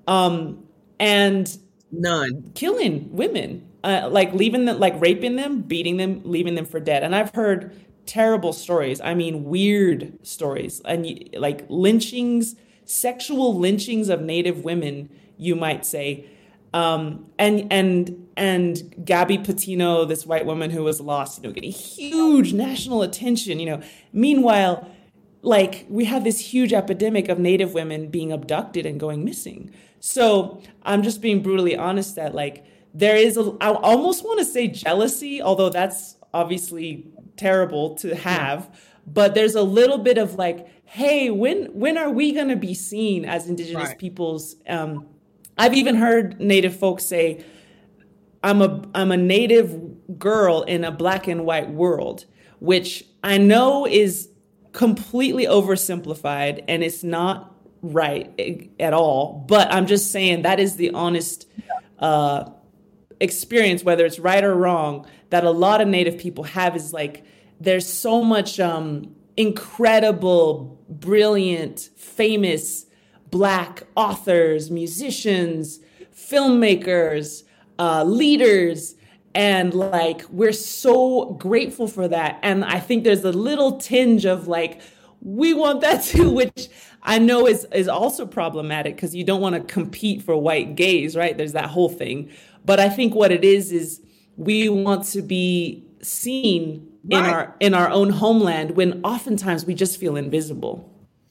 um, and None. killing women, uh, like leaving them, like raping them, beating them, leaving them for dead. And I've heard terrible stories. I mean, weird stories, and y- like lynchings, sexual lynchings of Native women, you might say. Um, and and and Gabby Petito, this white woman who was lost, you know, getting huge national attention. You know, meanwhile, like we have this huge epidemic of Native women being abducted and going missing. So I'm just being brutally honest that like there is a, I almost want to say jealousy, although that's obviously terrible to have. Yeah. But there's a little bit of like, hey, when when are we going to be seen as Indigenous Right. peoples? Um, I've even heard Native folks say, I'm a I'm a Native girl in a black and white world, which I know is completely oversimplified and it's not right at all. But I'm just saying that is the honest uh, experience, whether it's right or wrong, that a lot of Native people have is like, there's so much um, incredible, brilliant, famous Black authors, musicians, filmmakers, uh, leaders. And like, we're so grateful for that. And I think there's a little tinge of like, we want that too, which I know is, is also problematic because you don't want to compete for white gaze, right? There's that whole thing. But I think what it is, is we want to be seen right. in our, in our own homeland when oftentimes we just feel invisible.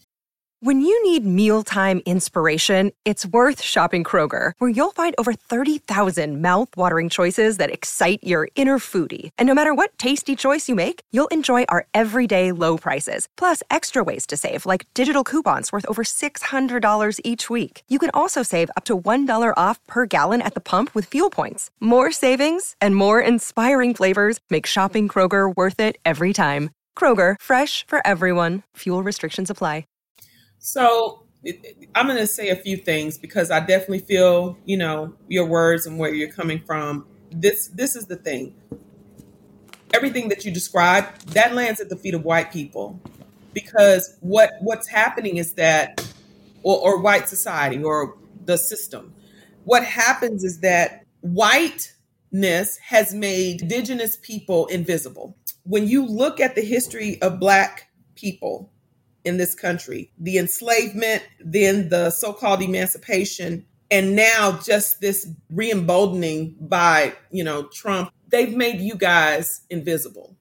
When you need mealtime inspiration, it's worth shopping Kroger, where you'll find over thirty thousand mouth-watering choices that excite your inner foodie. And no matter what tasty choice you make, you'll enjoy our everyday low prices, plus extra ways to save, like digital coupons worth over six hundred dollars each week. You can also save up to one dollar off per gallon at the pump with fuel points. More savings and more inspiring flavors make shopping Kroger worth it every time. Kroger, fresh for everyone. Fuel restrictions apply. So I'm going to say a few things because I definitely feel, you know, your words and where you're coming from. This this is the thing. Everything that you described, that lands at the feet of white people, because what what's happening is that, or, or white society or the system, what happens is that whiteness has made Indigenous people invisible. When you look at the history of Black people in this country, the enslavement, then the so-called emancipation, and now just this re-emboldening by, you know, Trump, they've made you guys invisible.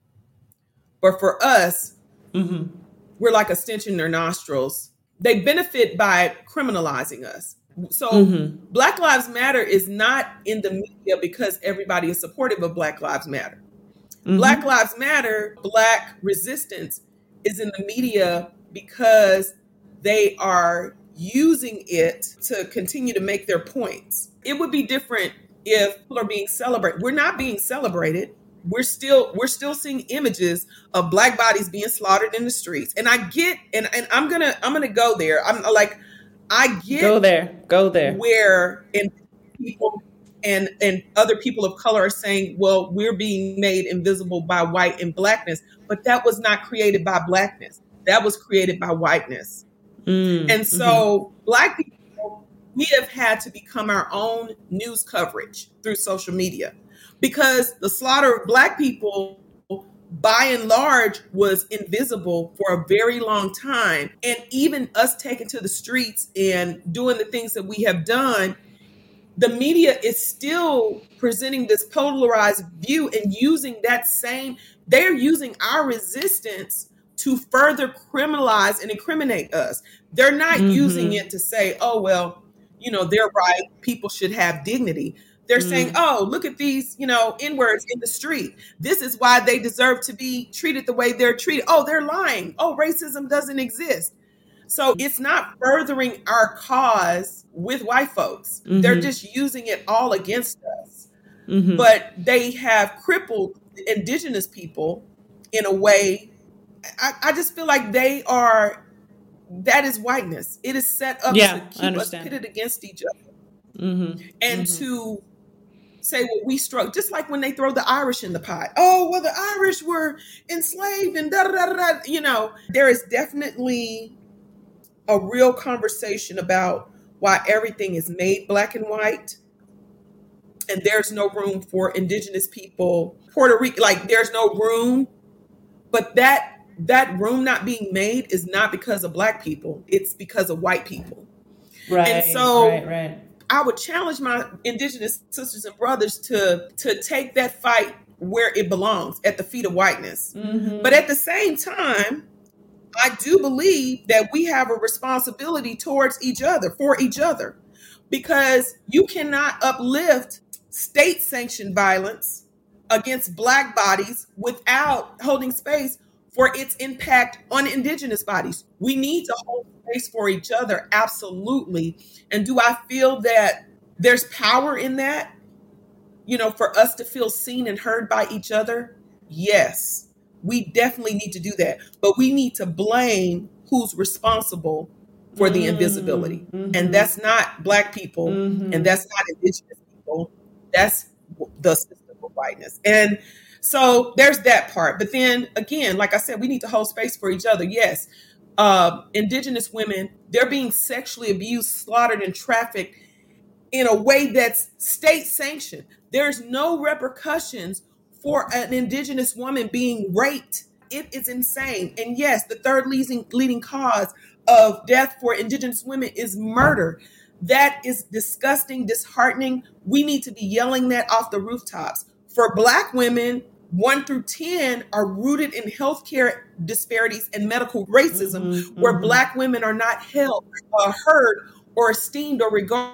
But for us, mm-hmm. we're like a stench in their nostrils. They benefit by criminalizing us. So mm-hmm. Black Lives Matter is not in the media because everybody is supportive of Black Lives Matter. Mm-hmm. Black Lives Matter, Black resistance is in the media because they are using it to continue to make their points. It would be different if people are being celebrated. We're not being celebrated. We're still we're still seeing images of Black bodies being slaughtered in the streets. And I get, and, and I'm gonna I'm gonna go there. I'm like, I get go there, go there. Where and people and and other people of color are saying, well, we're being made invisible by white and Blackness, but that was not created by Blackness. That was created by whiteness. Mm, and so mm-hmm. Black people, we have had to become our own news coverage through social media, because the slaughter of Black people, by and large, was invisible for a very long time. And even us taking to the streets and doing the things that we have done, the media is still presenting this polarized view and using that same, they're using our resistance to further criminalize and incriminate us. They're not mm-hmm. using it to say, oh, well, you know, they're right. People should have dignity. They're mm. saying, oh, look at these, you know, N-words in the street. This is why they deserve to be treated the way they're treated. Oh, they're lying. Oh, racism doesn't exist. So it's not furthering our cause with white folks. Mm-hmm. They're just using it all against us. Mm-hmm. But they have crippled indigenous people in a way. I, I just feel like they are, that is whiteness. It is set up yeah, to keep us pitted against each other. Mm-hmm. And mm-hmm. to say what we struggle, just like when they throw the Irish in the pot. Oh, well, the Irish were enslaved and da da da da. You know, there is definitely a real conversation about why everything is made black and white. And there's no room for indigenous people, Puerto Rico, like there's no room. But that that room not being made is not because of black people. It's because of white people. Right. And so right, right. I would challenge my indigenous sisters and brothers to, to take that fight where it belongs, at the feet of whiteness. Mm-hmm. But at the same time, I do believe that we have a responsibility towards each other, for each other, because you cannot uplift state-sanctioned violence against black bodies without holding space for its impact on indigenous bodies. We need to hold space for each other, absolutely. And do I feel that there's power in that? You know, for us to feel seen and heard by each other? Yes, we definitely need to do that. But we need to blame who's responsible for the mm-hmm. invisibility. Mm-hmm. And that's not black people, mm-hmm. and that's not indigenous people. That's the system of whiteness. And so there's that part. But then again, like I said, we need to hold space for each other. Yes. Uh, indigenous women, they're being sexually abused, slaughtered, and trafficked in a way that's state sanctioned. There's no repercussions for an indigenous woman being raped. It is insane. And yes, the third leading, leading cause of death for indigenous women is murder. That is disgusting, disheartening. We need to be yelling that off the rooftops. For black women, one through ten are rooted in healthcare disparities and medical racism, mm-hmm, where mm-hmm. black women are not held, uh, heard, or esteemed or regarded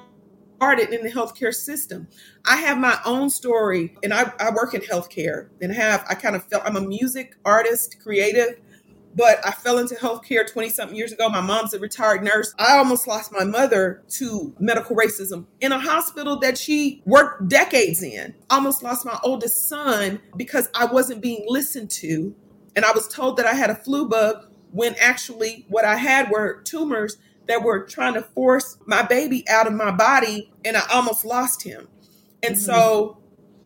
in the healthcare system. I have my own story, and I, I work in healthcare, and have I kind of felt I'm a music artist, creative, but I fell into healthcare twenty something years ago. My mom's a retired nurse. I almost lost my mother to medical racism in a hospital that she worked decades in. Almost lost my oldest son because I wasn't being listened to. And I was told that I had a flu bug when actually what I had were tumors that were trying to force my baby out of my body. And I almost lost him. And mm-hmm. so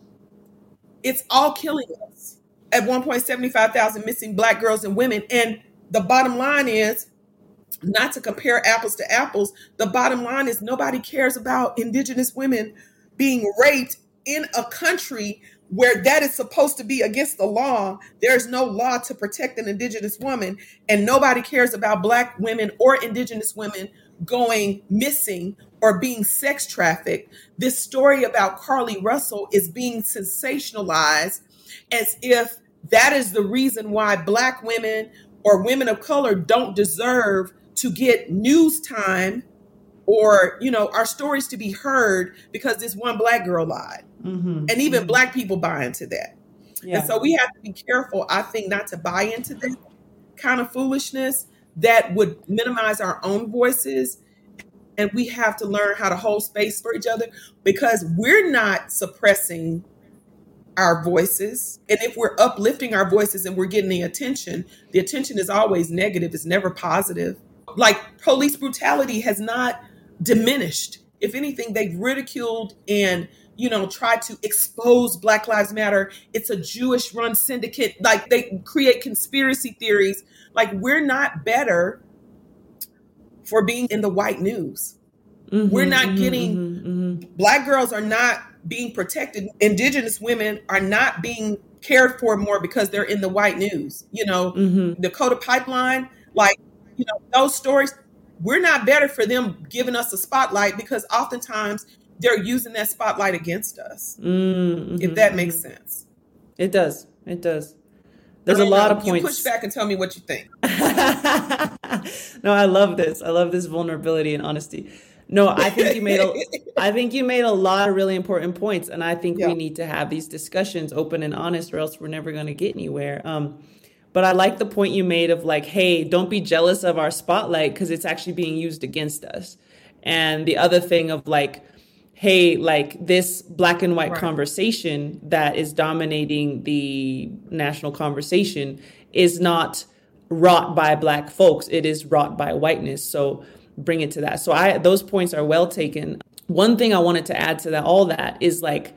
it's all killing us. At one point, seventy-five thousand missing black girls and women. And the bottom line is, not to compare apples to apples, the bottom line is nobody cares about indigenous women being raped in a country where that is supposed to be against the law. There's no law to protect an indigenous woman, and nobody cares about black women or indigenous women going missing or being sex trafficked. This story about Carlee Russell is being sensationalized as if that is the reason why black women or women of color don't deserve to get news time or, you know, our stories to be heard because this one black girl lied. Mm-hmm. And even mm-hmm. black people buy into that. Yeah. And so we have to be careful, I think, not to buy into that kind of foolishness that would minimize our own voices. And we have to learn how to hold space for each other, because we're not suppressing our voices. And if we're uplifting our voices and we're getting the attention, the attention is always negative. It's never positive. Like, police brutality has not diminished. If anything, they've ridiculed and, you know, tried to expose Black Lives Matter. It's a Jewish run syndicate. Like, they create conspiracy theories. Like, we're not better for being in the white news. Mm-hmm, we're not mm-hmm, getting, mm-hmm, mm-hmm. Black girls are not being protected. Indigenous women are not being cared for more because they're in the white news. You know, mm-hmm. Dakota Pipeline, like, you know, those stories, we're not better for them giving us a spotlight, because oftentimes they're using that spotlight against us. Mm-hmm. If that makes sense. It does. It does. there's a lot know. of points. You push back and tell me what you think. No, I love this. I love this vulnerability and honesty. No, I think you made a, I think you made a lot of really important points, and I think Yeah. we need to have these discussions open and honest, or else we're never going to get anywhere. Um, but I like the point you made of like, hey, don't be jealous of our spotlight because it's actually being used against us. And the other thing of like, hey, like this black and white Right. conversation that is dominating the national conversation is not wrought by black folks. It is wrought by whiteness. So bring it to that. So I, those points are well taken. One thing I wanted to add to that, all that is like,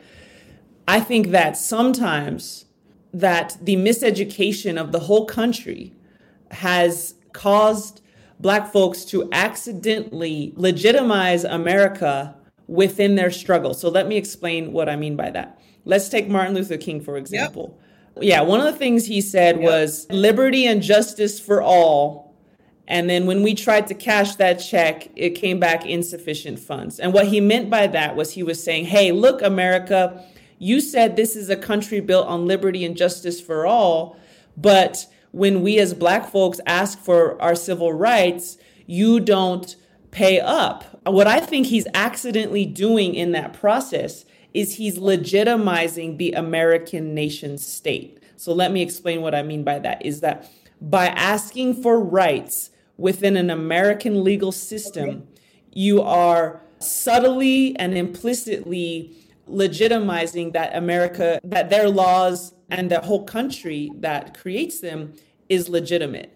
I think that sometimes that the miseducation of the whole country has caused black folks to accidentally legitimize America within their struggle. So let me explain what I mean by that. Let's take Martin Luther King, for example. Yep. Yeah, one of the things he said yep. was liberty and justice for all. And then when we tried to cash that check, it came back insufficient funds. And what he meant by that was he was saying, hey, look, America, you said this is a country built on liberty and justice for all. But when we as black folks ask for our civil rights, you don't pay up. What I think he's accidentally doing in that process is he's legitimizing the American nation state. So let me explain what I mean by that, is that by asking for rights within an American legal system, you are subtly and implicitly legitimizing that America, that their laws and the whole country that creates them is legitimate.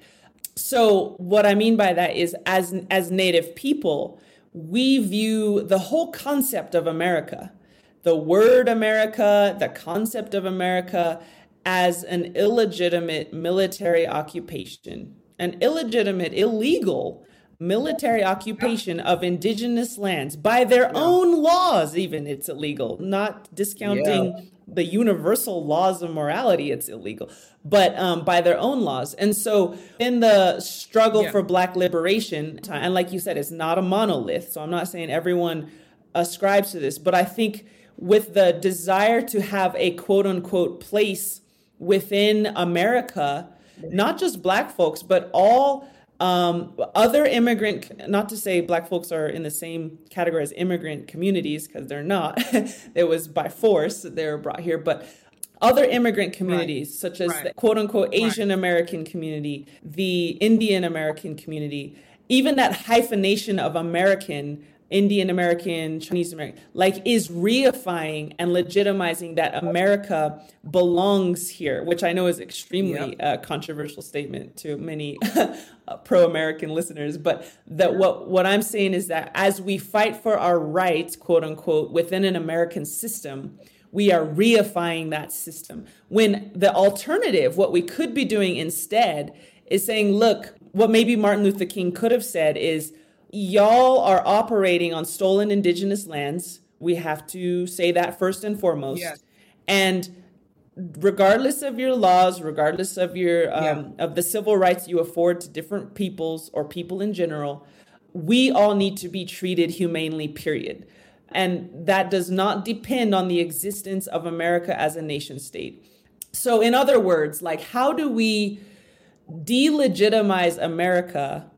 So what I mean by that is as, as Native people, we view the whole concept of America, the word America, the concept of America, as an illegitimate military occupation, an illegitimate, illegal military occupation of indigenous lands by their yeah. own laws. Even it's illegal, not discounting yeah. the universal laws of morality. It's illegal, but um, by their own laws. And so in the struggle yeah. for Black liberation, and like you said, it's not a monolith. So I'm not saying everyone ascribes to this, but I think with the desire to have a quote unquote place within America, not just Black folks, but all um, other immigrant, not to say Black folks are in the same category as immigrant communities, because they're not. It was by force that they were brought here, but other immigrant communities, right. such as right. the quote unquote Asian right. American community, the Indian American community, even that hyphenation of American, Indian American, Chinese American, like is reifying and legitimizing that America belongs here, which I know is extremely yep. uh, controversial statement to many pro-American listeners. But that what, what I'm saying is that as we fight for our rights, quote unquote, within an American system, we are reifying that system. When the alternative, what we could be doing instead is saying, look, what maybe Martin Luther King could have said is, y'all are operating on stolen indigenous lands. We have to say that first and foremost. Yes. And regardless of your laws, regardless of your um, yeah. of the civil rights you afford to different peoples or people in general, we all need to be treated humanely, period. And that does not depend on the existence of America as a nation state. So in other words, like, how do we delegitimize America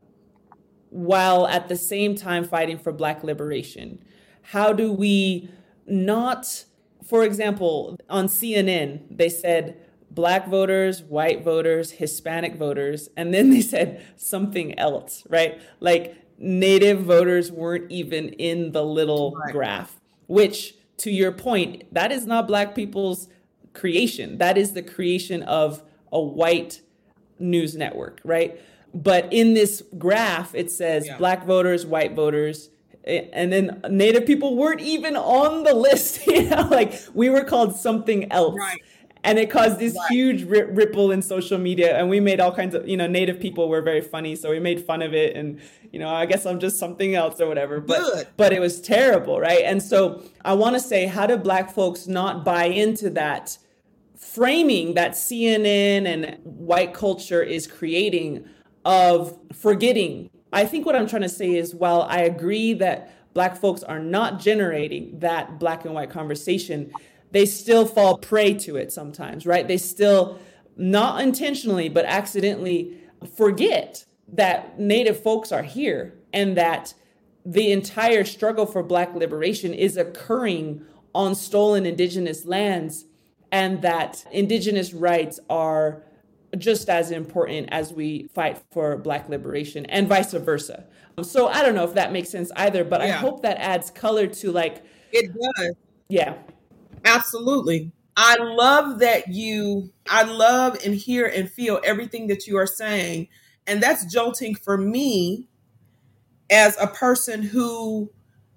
while at the same time fighting for Black liberation? How do we not, for example, on C N N, they said Black voters, white voters, Hispanic voters, and then they said something else, right? Like Native voters weren't even in the little right. graph, which to your point, that is not Black people's creation. That is the creation of a white news network, right? But in this graph, it says yeah. Black voters, white voters, and then Native people weren't even on the list. You know, like we were called something else. Right. And it caused this right. huge ri- ripple in social media. And we made all kinds of, you know, Native people were very funny. So we made fun of it. And, you know, I guess I'm just something else or whatever. But, Good. but it was terrible, right? And so I want to say, how do Black folks not buy into that framing that C N N and white culture is creating of forgetting? I think what I'm trying to say is, while I agree that Black folks are not generating that black and white conversation, they still fall prey to it sometimes, right? They still not intentionally, but accidentally forget that Native folks are here and that the entire struggle for Black liberation is occurring on stolen Indigenous lands, and that Indigenous rights are just as important as we fight for Black liberation, and vice versa. So I don't know if that makes sense either, but yeah. I hope that adds color to like... It does. Yeah. Absolutely. I love that you, I love and hear and feel everything that you are saying. And that's jolting for me as a person who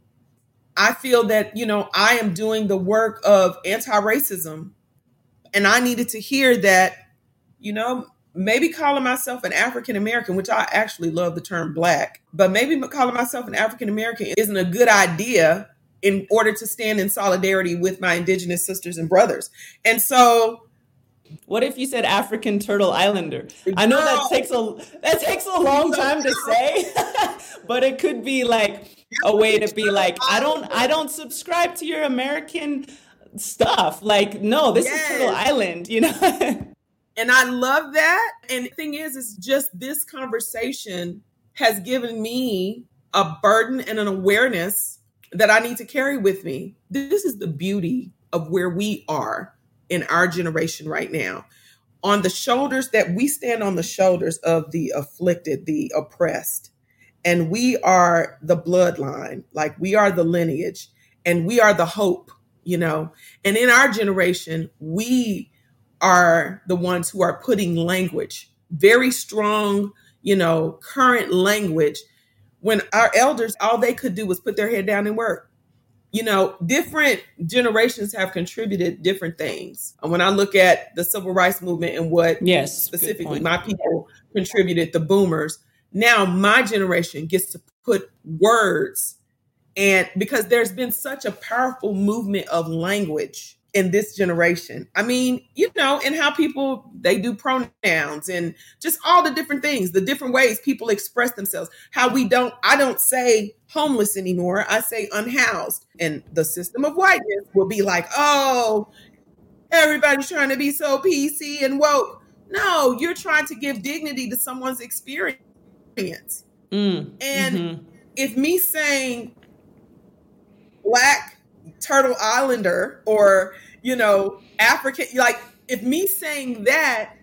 I feel that, you know, I am doing the work of anti-racism. And I needed to hear that, you know, maybe calling myself an African American, which I actually love the term Black, but maybe calling myself an African American isn't a good idea in order to stand in solidarity with my Indigenous sisters and brothers. And so... What if you said African Turtle Islander? I know that takes a that takes a long time to say, but it could be like a way to be like, I don't I don't subscribe to your American stuff. Like, no, this yes. is Turtle Island, you know? And I love that. And the thing is, is just this conversation has given me a burden and an awareness that I need to carry with me. This is the beauty of where we are in our generation right now. On the shoulders that we stand on the shoulders of the afflicted, the oppressed. And we are the bloodline, like we are the lineage, and we are the hope, you know. And in our generation, we are the ones who are putting language, very strong, you know, current language, when our elders, all they could do was put their head down and work. You know, different generations have contributed different things. When I look at the civil rights movement and what yes, specifically my people contributed, the boomers, now my generation gets to put words. And because there's been such a powerful movement of language in this generation. I mean, you know, and how people, they do pronouns and just all the different things, the different ways people express themselves, how we don't, I don't say homeless anymore. I say unhoused. And the system of whiteness will be like, oh, everybody's trying to be so P C and woke. No, you're trying to give dignity to someone's experience. Mm, and mm-hmm. if me saying Black Turtle Islander or, you know, African, like if me saying that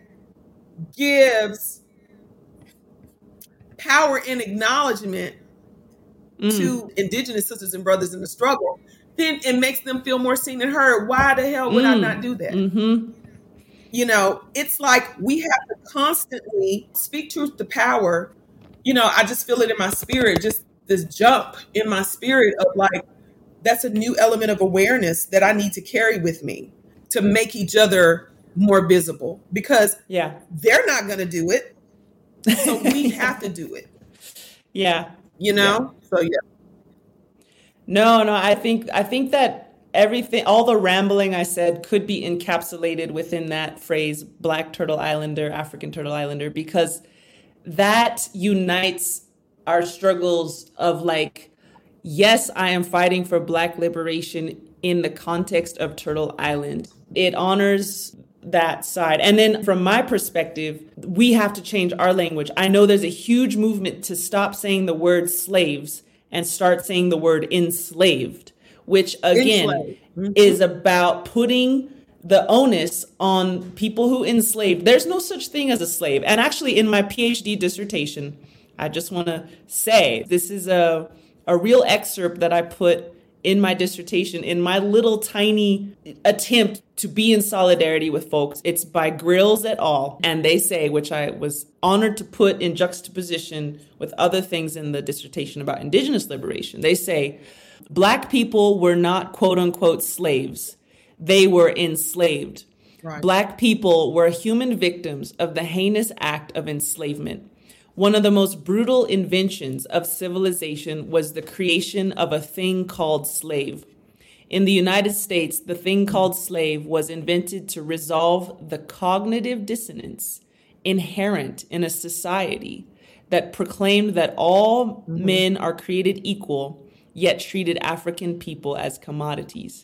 gives power and acknowledgement mm. to Indigenous sisters and brothers in the struggle, then it makes them feel more seen and heard. Why the hell would mm. I not do that? Mm-hmm. You know, it's like we have to constantly speak truth to power. You know, I just feel it in my spirit, just this jump in my spirit of like, that's a new element of awareness that I need to carry with me to make each other more visible, because yeah, they're not going to do it. So we have to do it. Yeah. You know? Yeah. So, yeah. No, no, I think, I think that everything, all the rambling I said could be encapsulated within that phrase, Black Turtle Islander, African Turtle Islander, because that unites our struggles of like, yes, I am fighting for Black liberation in the context of Turtle Island. It honors that side. And then from my perspective, we have to change our language. I know there's a huge movement to stop saying the word slaves and start saying the word enslaved, which again mm-hmm. is about putting the onus on people who enslaved. There's no such thing as a slave. And actually in my PhD dissertation, I just want to say this is a a real excerpt that I put in my dissertation, in my little tiny attempt to be in solidarity with folks. It's by Grills et al. And they say, which I was honored to put in juxtaposition with other things in the dissertation about Indigenous liberation. They say, Black people were not quote unquote slaves. They were enslaved. Right. Black people were human victims of the heinous act of enslavement. One of the most brutal inventions of civilization was the creation of a thing called slave. In the United States, the thing called slave was invented to resolve the cognitive dissonance inherent in a society that proclaimed that all mm-hmm. men are created equal, yet treated African people as commodities.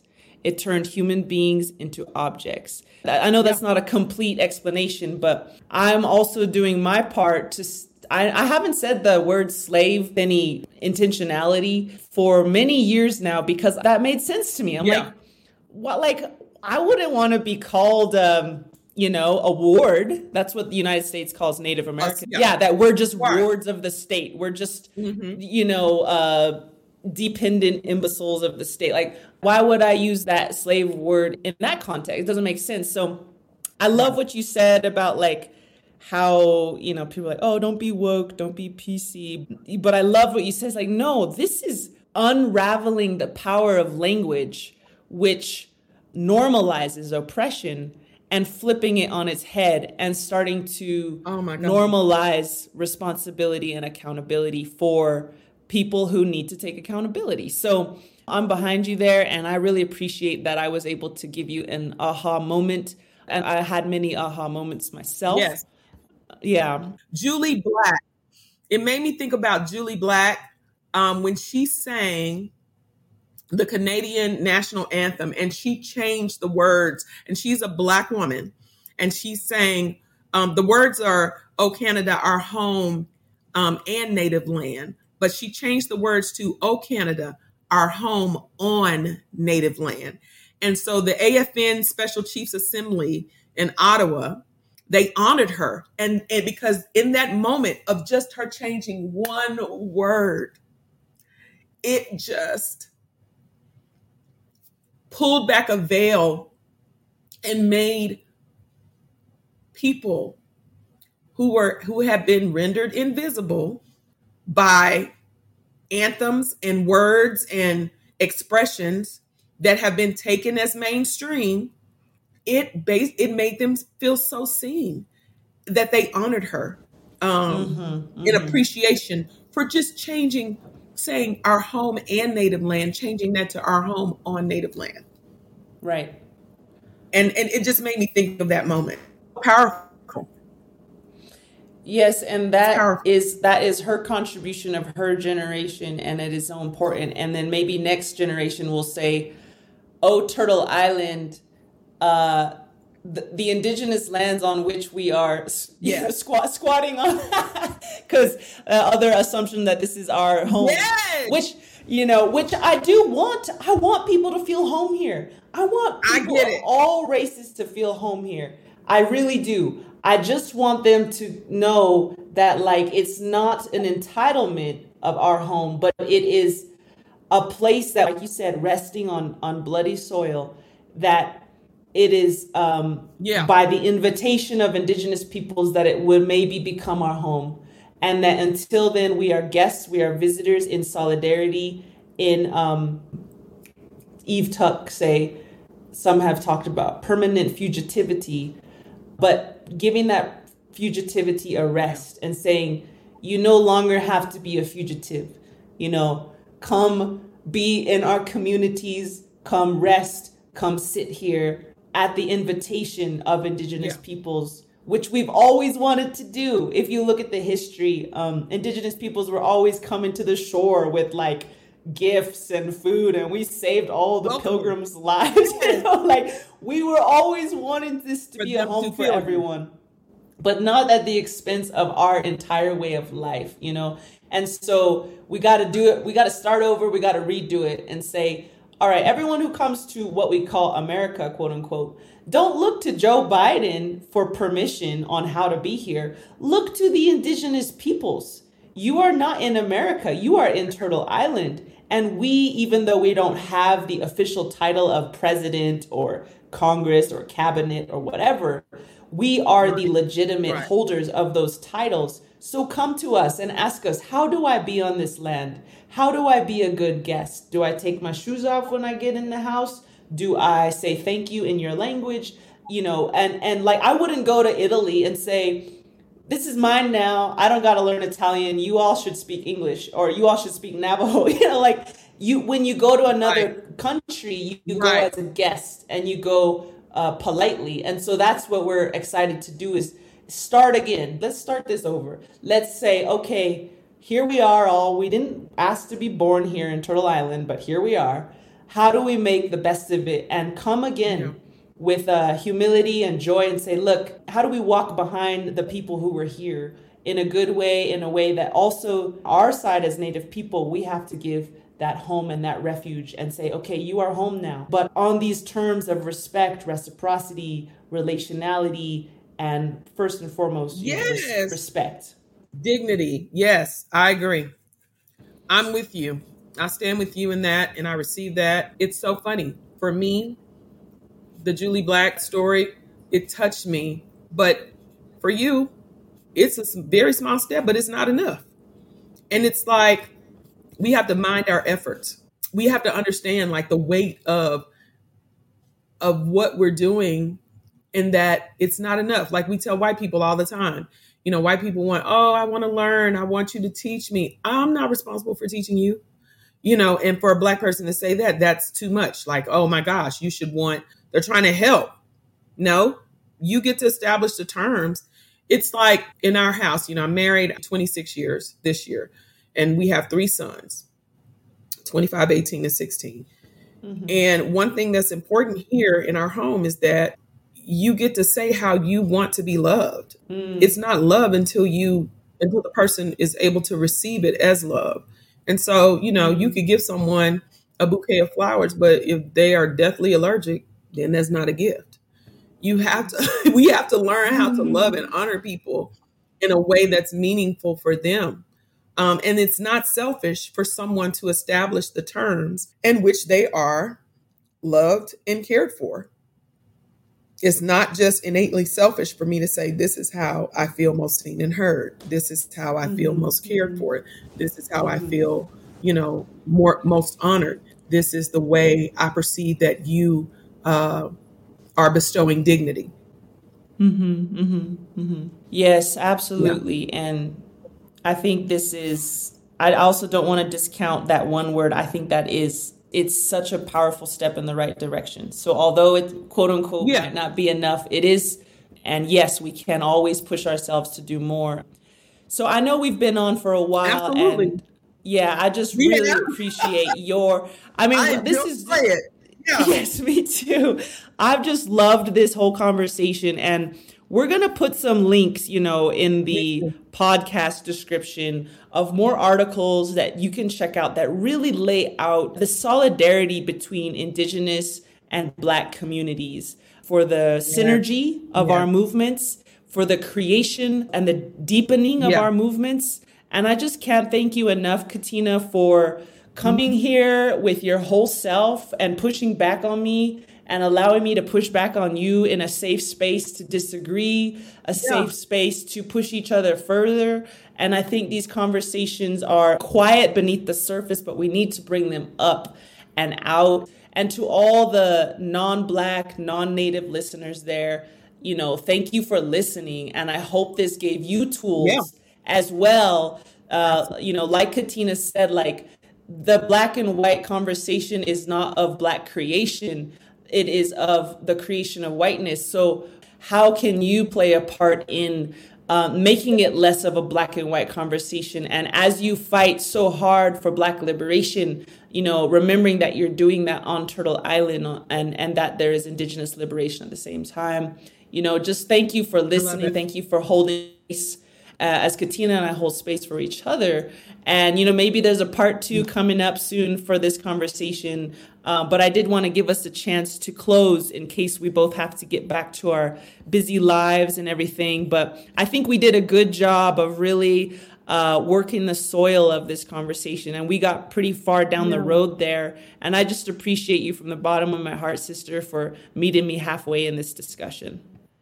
it turned human beings into objects. I know that's not a complete explanation, but I'm also doing my part to, I, I haven't said the word slave with any intentionality for many years now because that made sense to me. I'm Yeah. like, what, like, I wouldn't want to be called, um, you know, a ward. That's what the United States calls Native Americans. yeah. yeah, that we're just Right. wards of the state. We're just, Mhm. you know, uh, dependent imbeciles of the state. Like, why would I use that slave word in that context? It doesn't make sense. So I love what you said about like how, you know, people are like, oh, don't be woke, don't be P C. But I love what you said. It's like, no, this is unraveling the power of language, which normalizes oppression and flipping it on its head and starting to Oh my God. normalize responsibility and accountability for people who need to take accountability. So I'm behind you there, and I really appreciate that I was able to give you an aha moment. And I had many aha moments myself. Yes. Yeah. Julie Black. It made me think about Julie Black um, when she sang the Canadian national anthem, and she changed the words, and she's a Black woman, and she sang, um, the words are, "Oh Canada, our home um, and native land," but she changed the words to, "Oh Canada, our home on native land." And so the A F N Special Chiefs Assembly in Ottawa, they honored her. And, and because in that moment of just her changing one word, it just pulled back a veil and made people who were who have been rendered invisible by anthems and words and expressions that have been taken as mainstream. It base it made them feel so seen that they honored her um, Mm-hmm, mm-hmm. in appreciation for just changing, saying our home and native land, changing that to our home on native land. Right. And and it just made me think of that moment. Powerful. Yes, and that Powerful. is that is her contribution of her generation, and it is so important. And then maybe next generation will say, "Oh, Turtle Island, uh, the, the indigenous lands on which we are you know, Yes. squat, squatting on," because uh, other assumption that this is our home, Yes. which you know, which I do want. I want people to feel home here. I want I people get of it. all races to feel home here. I really do. I just want them to know that, like, it's not an entitlement of our home, but it is a place that, like you said, resting on, on bloody soil, that it is um, Yeah. by the invitation of indigenous peoples that it would maybe become our home. And that until then, we are guests, we are visitors in solidarity, in um, Eve Tuck say, some have talked about permanent fugitivity, but giving that fugitivity a rest and saying, you no longer have to be a fugitive, you know, come be in our communities, come rest, come sit here at the invitation of indigenous Yeah. peoples, which we've always wanted to do. If you look at the history, um, indigenous peoples were always coming to the shore with like gifts and food, and we saved all the Welcome. pilgrims' lives. You know, like we were always wanting this to For be a them to home for feel good. everyone, but not at the expense of our entire way of life, you know? And so we got to do it. We got to start over. We got to redo it and say, all right, everyone who comes to what we call America, quote unquote, don't look to Joe Biden for permission on how to be here. Look to the indigenous peoples. You are not in America. You are in Turtle Island. And we, even though we don't have the official title of president or Congress or cabinet or whatever, we are the legitimate Right. holders of those titles. So come to us and ask us, how do I be on this land? How do I be a good guest? Do I take my shoes off when I get in the house? Do I say thank you in your language? You know, and, and like, I wouldn't go to Italy and say, this is mine now. I don't got to learn Italian. You all should speak English, or you all should speak Navajo. You know, like you, when you go to another Right. country, you, you Right. go as a guest and you go uh, politely. And so that's what we're excited to do, is start again. Let's start this over. Let's say, okay, here we are all. We didn't ask to be born here in Turtle Island, but here we are. how do we make the best of it and come again yeah. with uh, humility and joy and say, look, how do we walk behind the people who were here in a good way, in a way that also our side as Native people, we have to give that home and that refuge and say, okay, you are home now. But on these terms of respect, reciprocity, relationality, and first and foremost, yes. you know, res- respect. Dignity. Yes, I agree. I'm with you. I stand with you in that, and I receive that. It's so funny. For me, the Julie Black story, it touched me. But for you, it's a very small step, but it's not enough. And it's like, we have to mind our efforts. We have to understand like the weight of, of what we're doing, and that it's not enough. Like we tell white people all the time, you know, white people want, oh, I want to learn. I want you to teach me. I'm not responsible for teaching you, you know, and for a Black person to say that, that's too much. Like, oh my gosh, you should want, they're trying to help. No, you get to establish the terms. It's like in our house, you know, I'm married twenty-six years this year, and we have three sons, twenty-five, eighteen, and sixteen. Mm-hmm. And one thing that's important here in our home is that you get to say how you want to be loved. Mm. It's not love until you, until the person is able to receive it as love. And so, you know, you could give someone a bouquet of flowers, but if they are deathly allergic, then that's not a gift. You have to, we have to learn how to love and honor people in a way that's meaningful for them. Um, and it's not selfish for someone to establish the terms in which they are loved and cared for. It's not just innately selfish for me to say, this is how I feel most seen and heard. This is how I feel mm-hmm. most cared for. This is how mm-hmm. I feel, you know, more most honored. This is the way I perceive that you uh, are bestowing dignity. Mm-hmm, mm-hmm, mm-hmm. Yes, absolutely. Yeah. And I think this is, I also don't want to discount that one word. I think that is, it's such a powerful step in the right direction. So although it quote unquote yeah. might not be enough, it is. And yes, we can always push ourselves to do more. So I know we've been on for a while. Absolutely. And yeah, I just yeah. really appreciate your, I mean, I this is, say it. Yeah. Yes, me too. I've just loved this whole conversation, and we're going to put some links, you know, in the podcast description of more articles that you can check out that really lay out the solidarity between Indigenous and Black communities for the synergy yeah. of yeah. our movements, for the creation and the deepening of yeah. our movements. And I just can't thank you enough, Katina, for coming mm-hmm. here with your whole self and pushing back on me and allowing me to push back on you in a safe space to disagree, a yeah. safe space to push each other further. And I think these conversations are quiet beneath the surface, but we need to bring them up and out. And to all the non-Black, non-Native listeners there, you know, thank you for listening. And I hope this gave you tools yeah. as well. Uh, you know, like Katina said, like the Black and white conversation is not of Black creation. It is of the creation of whiteness. So how can you play a part in um, making it less of a Black and white conversation? And as you fight so hard for Black liberation, you know, remembering that you're doing that on Turtle Island and, and that there is Indigenous liberation at the same time. You know, just thank you for listening. Thank you for holding space uh, as Katina and I hold space for each other. And, you know, maybe there's a part two coming up soon for this conversation. Uh, but I did want to give us a chance to close in case we both have to get back to our busy lives and everything. But I think we did a good job of really uh, working the soil of this conversation. And we got pretty far down yeah. the road there. And I just appreciate you from the bottom of my heart, sister, for meeting me halfway in this discussion.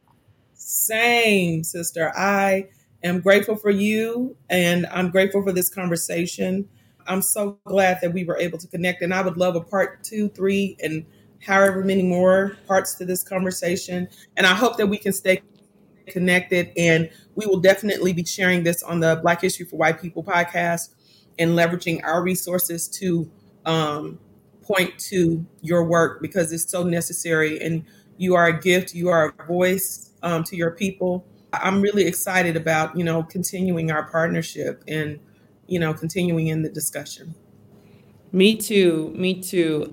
Same, sister. I am grateful for you, and I'm grateful for this conversation. I'm so glad that we were able to connect, and I would love a part two, three, and however many more parts to this conversation. And I hope that we can stay connected, and we will definitely be sharing this on the Black History for White People podcast and leveraging our resources to um, point to your work, because it's so necessary, and you are a gift, you are a voice um, to your people. I'm really excited about, you know, continuing our partnership and, you know, continuing in the discussion. Me too. Me too.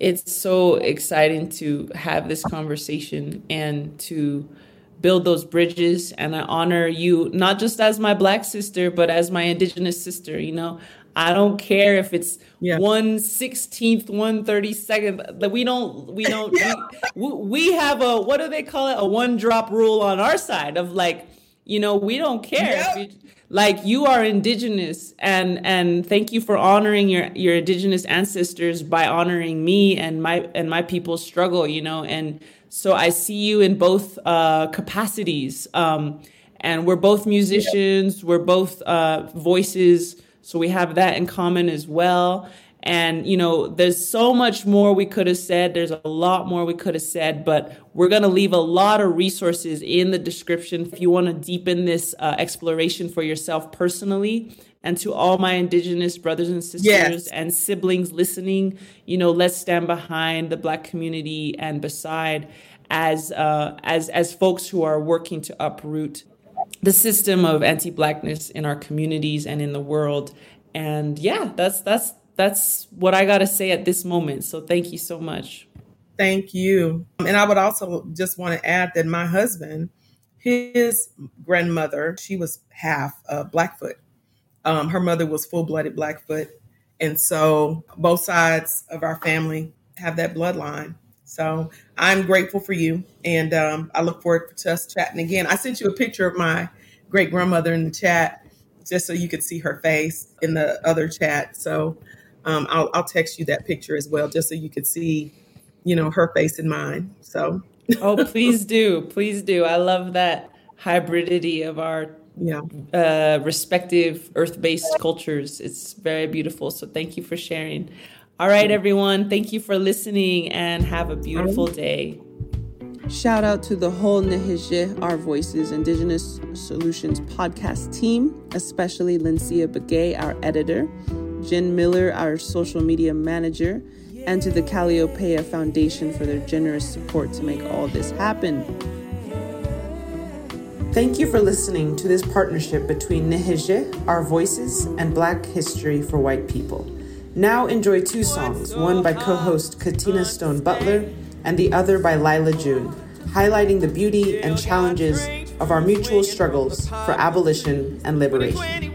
it's so exciting to have this conversation and to build those bridges. And I honor you, not just as my Black sister, but as my Indigenous sister. You know, I don't care if it's yeah. one sixteenth, one thirty-second. That we don't, we don't, yeah. we, we have a, what do they call it? A one drop rule on our side of like, you know, we don't care. Yep. If you, like you are Indigenous, and and thank you for honoring your your Indigenous ancestors by honoring me and my and my people's struggle. You know, and so I see you in both uh, capacities, um, and we're both musicians. Yep. We're both uh, voices. So we have that in common as well. And, you know, there's so much more we could have said. There's a lot more we could have said, but we're going to leave a lot of resources in the description if you want to deepen this uh, exploration for yourself personally. And to all my Indigenous brothers and sisters yes. and siblings listening, you know, let's stand behind the Black community and beside as uh, as as folks who are working to uproot the system of anti-Blackness in our communities and in the world. And yeah, that's that's that's what I got to say at this moment. So thank you so much. Thank you. And I would also just want to add that my husband, his grandmother, she was half uh, Blackfoot. Um, her mother was full-blooded Blackfoot. And so both sides of our family have that bloodline. So I'm grateful for you. And um, I look forward to us chatting again. I sent you a picture of my great grandmother in the chat, just so you could see her face in the other chat. So um, I'll, I'll text you that picture as well, just so you could see, you know, her face and mine. So. Oh, please do. Please do. I love that hybridity of our yeah. uh, respective earth-based cultures. It's very beautiful. So thank you for sharing. All right, everyone. Thank you for listening and have a beautiful day. Shout out to the whole Nehije, Our Voices Indigenous Solutions podcast team, especially Lincia Begay, our editor, Jen Miller, our social media manager, and to the Calliopeia Foundation for their generous support to make all this happen. Thank you for listening to this partnership between Nehije, Our Voices, and Black History for White People. Now enjoy two songs, one by co-host Katina Stone Butler and the other by Lila June, highlighting the beauty and challenges of our mutual struggles for abolition and liberation.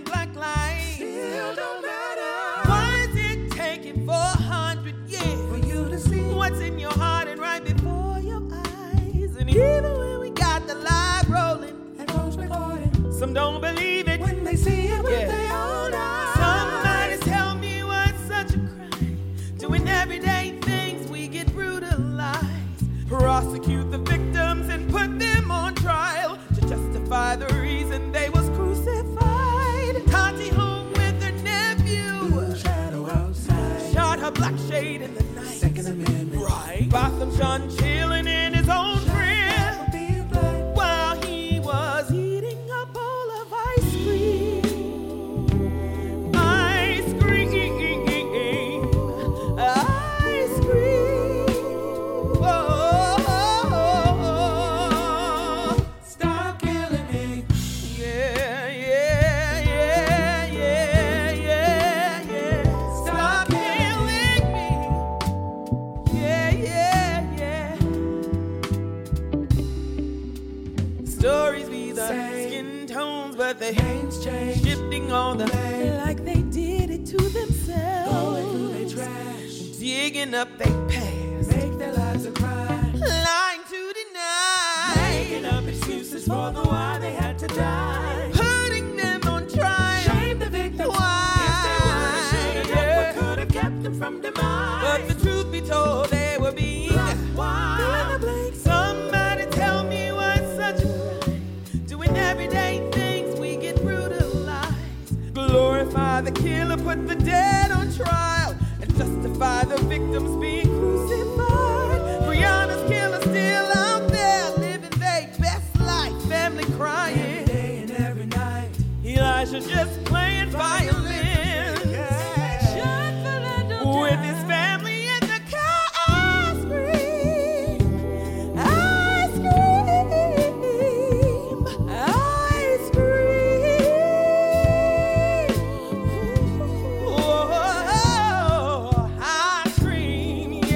Even when we got the live rolling and folks recording, some don't believe it when they see it with yeah. their own eyes. Somebody tell me what's such a crime, doing everyday things we get brutalized. Prosecute the victims and put them on trial to justify the reason they was crucified. Tati home with her nephew, blue shadow outside, shot her black shade in the night. Second Amendment, right? Gotham John chilling in his own crib. The names change, shifting on the land like they did it to themselves. Going through their trash, digging up their past, make their lives a crime, lying to deny, making up excuses for the why they had to die, putting them on trial, shame the victims. Why? If they were, should have, what could have kept them from demise? But the truth be told, they were being why? Somebody tell me what's such a crime, doing everyday things. Glorify the killer, put the dead on trial, and justify the victims being crucified. Brianna's killer still out there, living their best life, family crying every day and every night. Elijah just playing violin yeah. with his family in the car. I scream, I scream, I scream. Oh, I scream,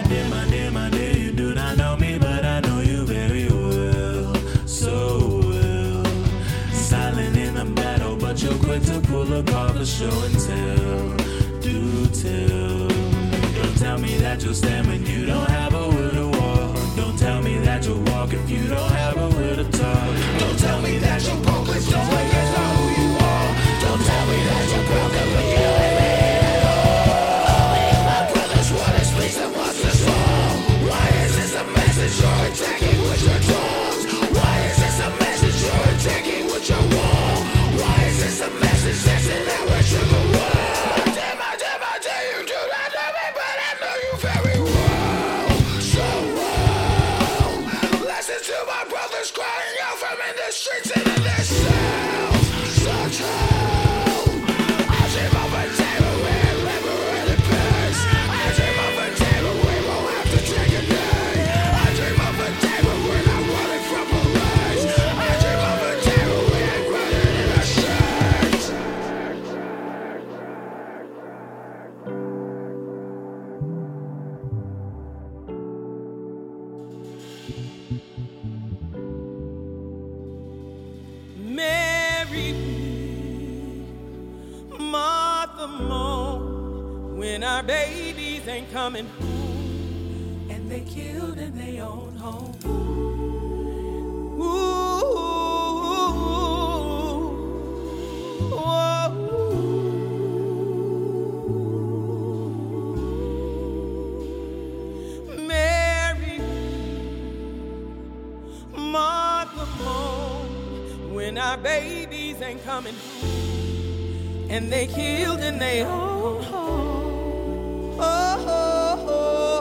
dear, my dear, my dear, you do not know me, but I know you very well, so well. Silent in the battle, but you're quick to pull a card for show and tell. Do tell. Don't tell me that you'll stand when you don't have a will to walk. Don't tell me that you'll walk if you don't have a will to talk. Don't tell me that you're broke, cause don't like it's not who you are. Don't tell me that you're broken, but you ain't made it all. Only my brothers want to speak and what's the song. Why is this a message you're attacking with your tongues? Why is this a message you're attacking with your wall? Why is this a message that's in that with sugar wall? Damn, I, damn, I tell you, do not know me, but I know you very well, so well. Listen to my brothers crying out from in the streets and in their cells. So true. I dream of a day when we're liberated peace. I dream of a day when we won't have to drink a day. I dream of a day when we're not running from police. I dream of a day when we ain't running in our shirts. Mary, Martha moan when our babies ain't coming home, and they killed in their own home. Ooh, oh, Mary, Martha moan when our babies ain't coming home, and they killed in their own home. Oh, oh, oh,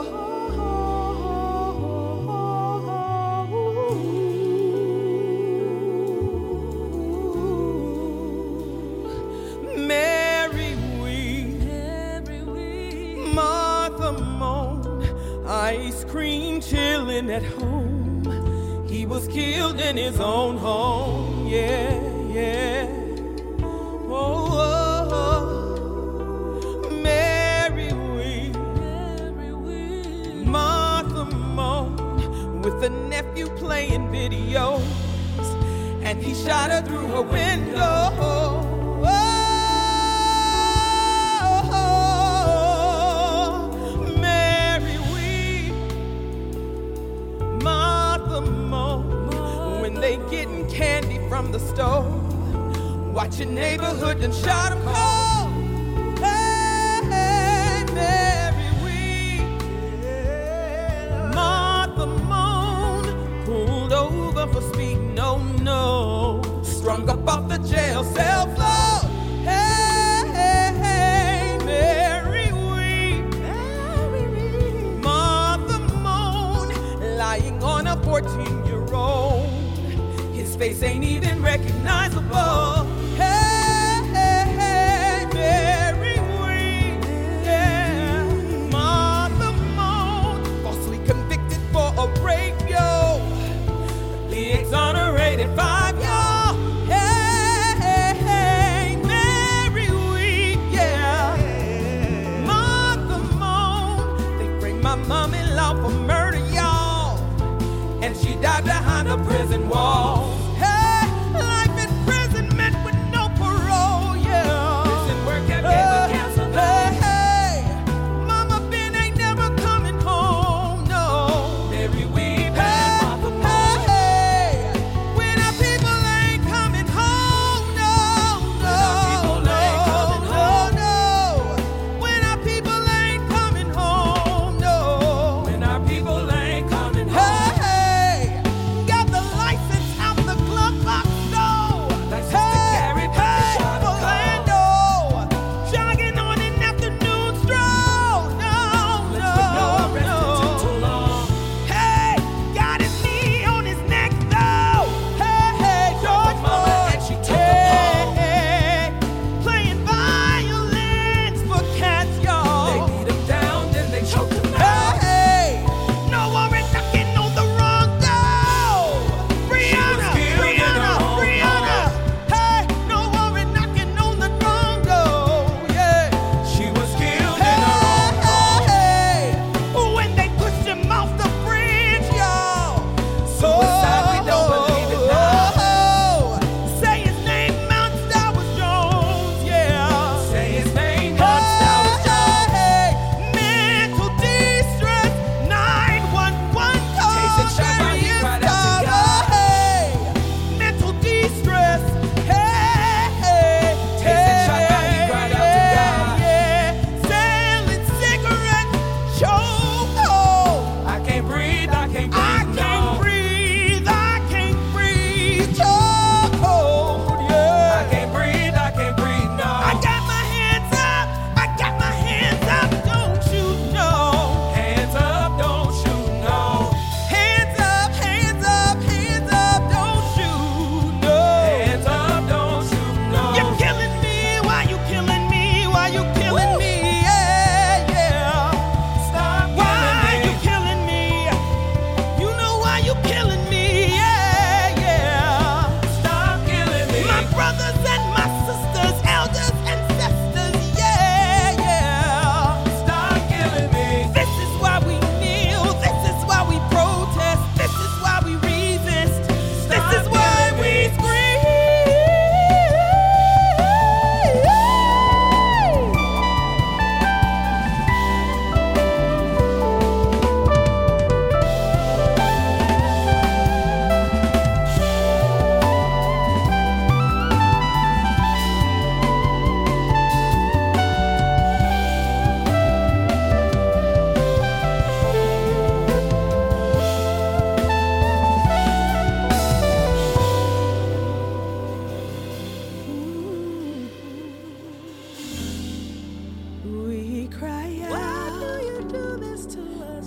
oh, oh. Mary weep, Mary weep, Martha moan, ice cream chilling at home. He was killed in his own home, yeah, yeah. Oh, oh, oh. Mary weep, Mary weep, Martha moan, with a nephew playing videos, and he shot her through her window. Oh, oh, Mary weep, Martha moan, when they getting candy from the store, watching neighborhood and shot them cold. Hey, hey, Mary weep, Martha moan, pulled over for speeding, no, no, strung up off the jail cell floor. Hey, hey, hey, Mary weep, Mary weep, Martha moan, lying on a fourteen-year-old. His face ain't even recognizable. Hey, hey, hey, Mary weep, yeah. Martha moan, falsely convicted for a rape, yo. The exonerated five, yo. Hey, hey, hey, Mary weep, yeah. Martha moan, they framed my mom-in-law for murder, y'all, and she died behind a prison wall. Hey, life imprisonment with no parole, yeah. Prison work have never canceled. Hey, hey, Mama Ben ain't never coming home, no. Mary weep, hey, hey, hey, when our people ain't coming home, no, no, no, no, no. When our people ain't coming home, no. When our people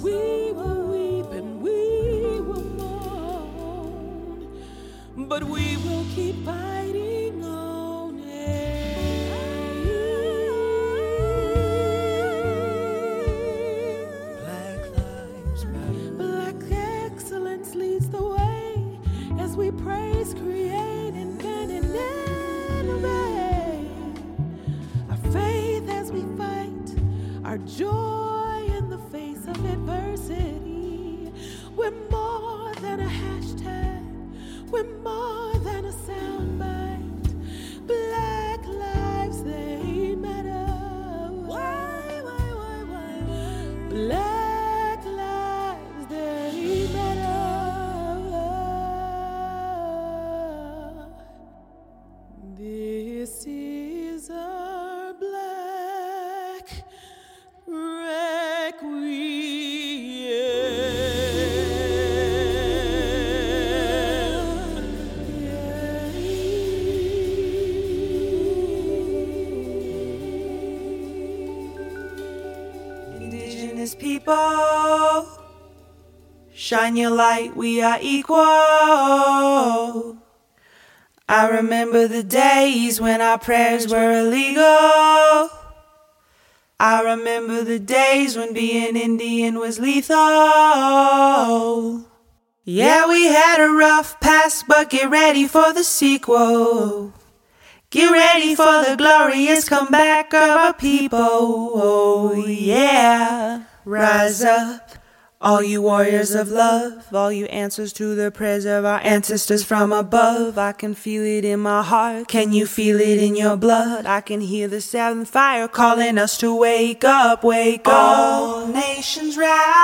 We will weep and we will mourn, but we will keep fighting on. Black lives matter. Black excellence leads the way as we praise, create, invent, and innovate. Our faith as we fight, our joy in the face of adversity. We're more than a hashtag. We're more than a soundbite. Black lives, they matter. Why, why, why, why? Black lives, they matter. This is our black Indigenous people, shine your light, we are equal. I remember the days when our prayers were illegal. I remember the days when being Indian was lethal. Yeah, we had a rough past, but get ready for the sequel. Get ready for the glorious comeback of our people. Oh yeah, rise up, all you warriors of love, all you answers to the prayers of our ancestors from above. I can feel it in my heart, can you feel it in your blood? I can hear the seventh fire calling us to wake up, wake up. All nations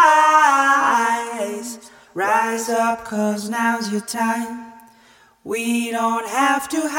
rise, rise up, cause now's your time. We don't have to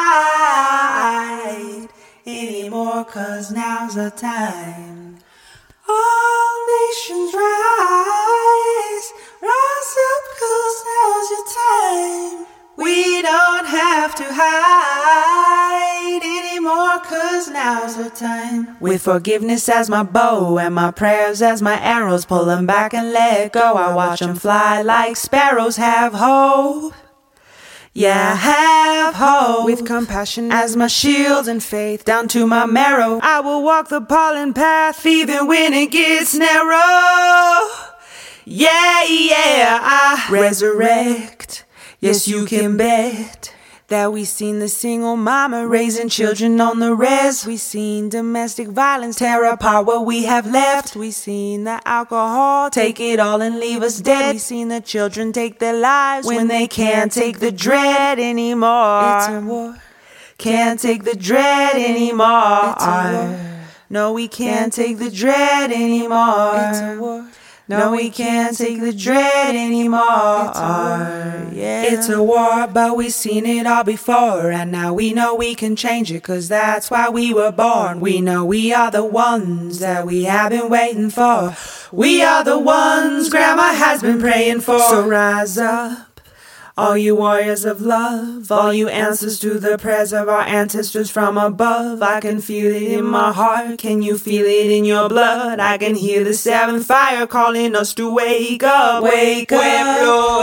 hide anymore, cause now's the time. All nations rise, rise up, cause now's your time. We don't have to hide anymore, cause now's the time. With forgiveness as my bow and my prayers as my arrows, pull them back and let go. I watch them fly like sparrows. Have hope, yeah, have hope. With compassion as my shield and faith down to my marrow, I will walk the pollen path even when it gets narrow. Yeah, yeah, I resurrect. Yes, you can bet that we seen the single mama raising children on the res. We seen domestic violence tear apart what we have left. We seen the alcohol take it all and leave us dead. We seen the children take their lives when they can't take the dread anymore. It's a war. Can't take the dread anymore. It's a war. No, we can't take the dread anymore. It's a war. No, we can't take the dread anymore. It's a war, yeah. It's a war, but we've seen it all before. And now we know we can change it, cause that's why we were born. We know we are the ones that we have been waiting for. We are the ones Grandma has been praying for. So rise up, all you warriors of love, all you answers to the prayers of our ancestors from above. I can feel it in my heart, can you feel it in your blood? I can hear the seventh fire calling us to wake up, wake up. Pueblo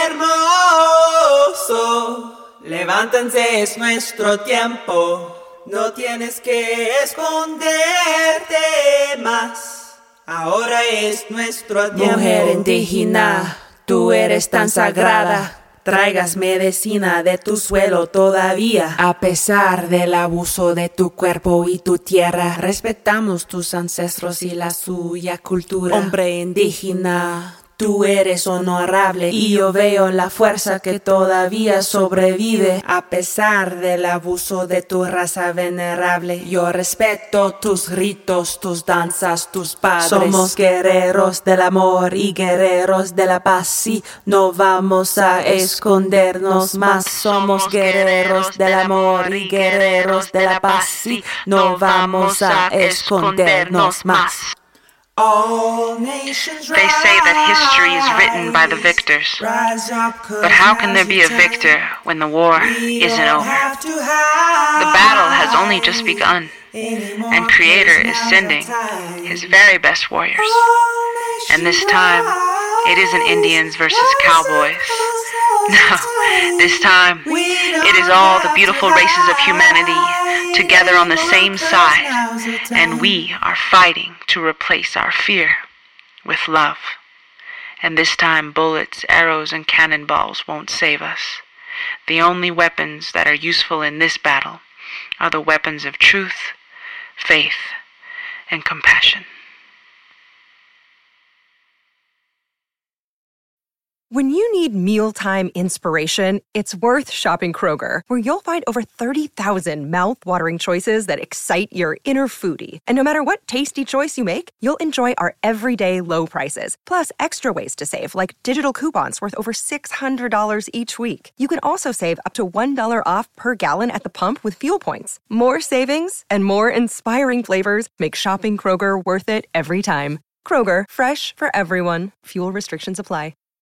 hermoso, levántense, es nuestro tiempo. No tienes que esconderte más, ahora es nuestro tiempo. Mujer indígena, tú eres tan sagrada. Traigas medicina de tu suelo todavía. A pesar del abuso de tu cuerpo y tu tierra, respetamos tus ancestros y la suya cultura. Hombre indígena, tú eres honorable y yo veo la fuerza que todavía sobrevive. A pesar del abuso de tu raza venerable, yo respeto tus ritos, tus danzas, tus padres. Somos guerreros del amor y guerreros de la paz y no vamos a escondernos más. Somos guerreros del amor y guerreros de la paz y no vamos a escondernos más. They say that history is written by the victors. But how can there be a victor when the war isn't over? The battle has only just begun, and Creator is sending His very best warriors. And this time, it isn't Indians versus cowboys. No, this time, it is all the beautiful races of humanity together on the same side, and we are fighting to replace our fear with love. And this time, bullets, arrows, and cannonballs won't save us. The only weapons that are useful in this battle are the weapons of truth, faith, and compassion. When you need mealtime inspiration, it's worth shopping Kroger, where you'll find over thirty thousand mouth-watering choices that excite your inner foodie. And no matter what tasty choice you make, you'll enjoy our everyday low prices, plus extra ways to save, like digital coupons worth over six hundred dollars each week. You can also save up to one dollar off per gallon at the pump with fuel points. More savings and more inspiring flavors make shopping Kroger worth it every time. Kroger, fresh for everyone. Fuel restrictions apply.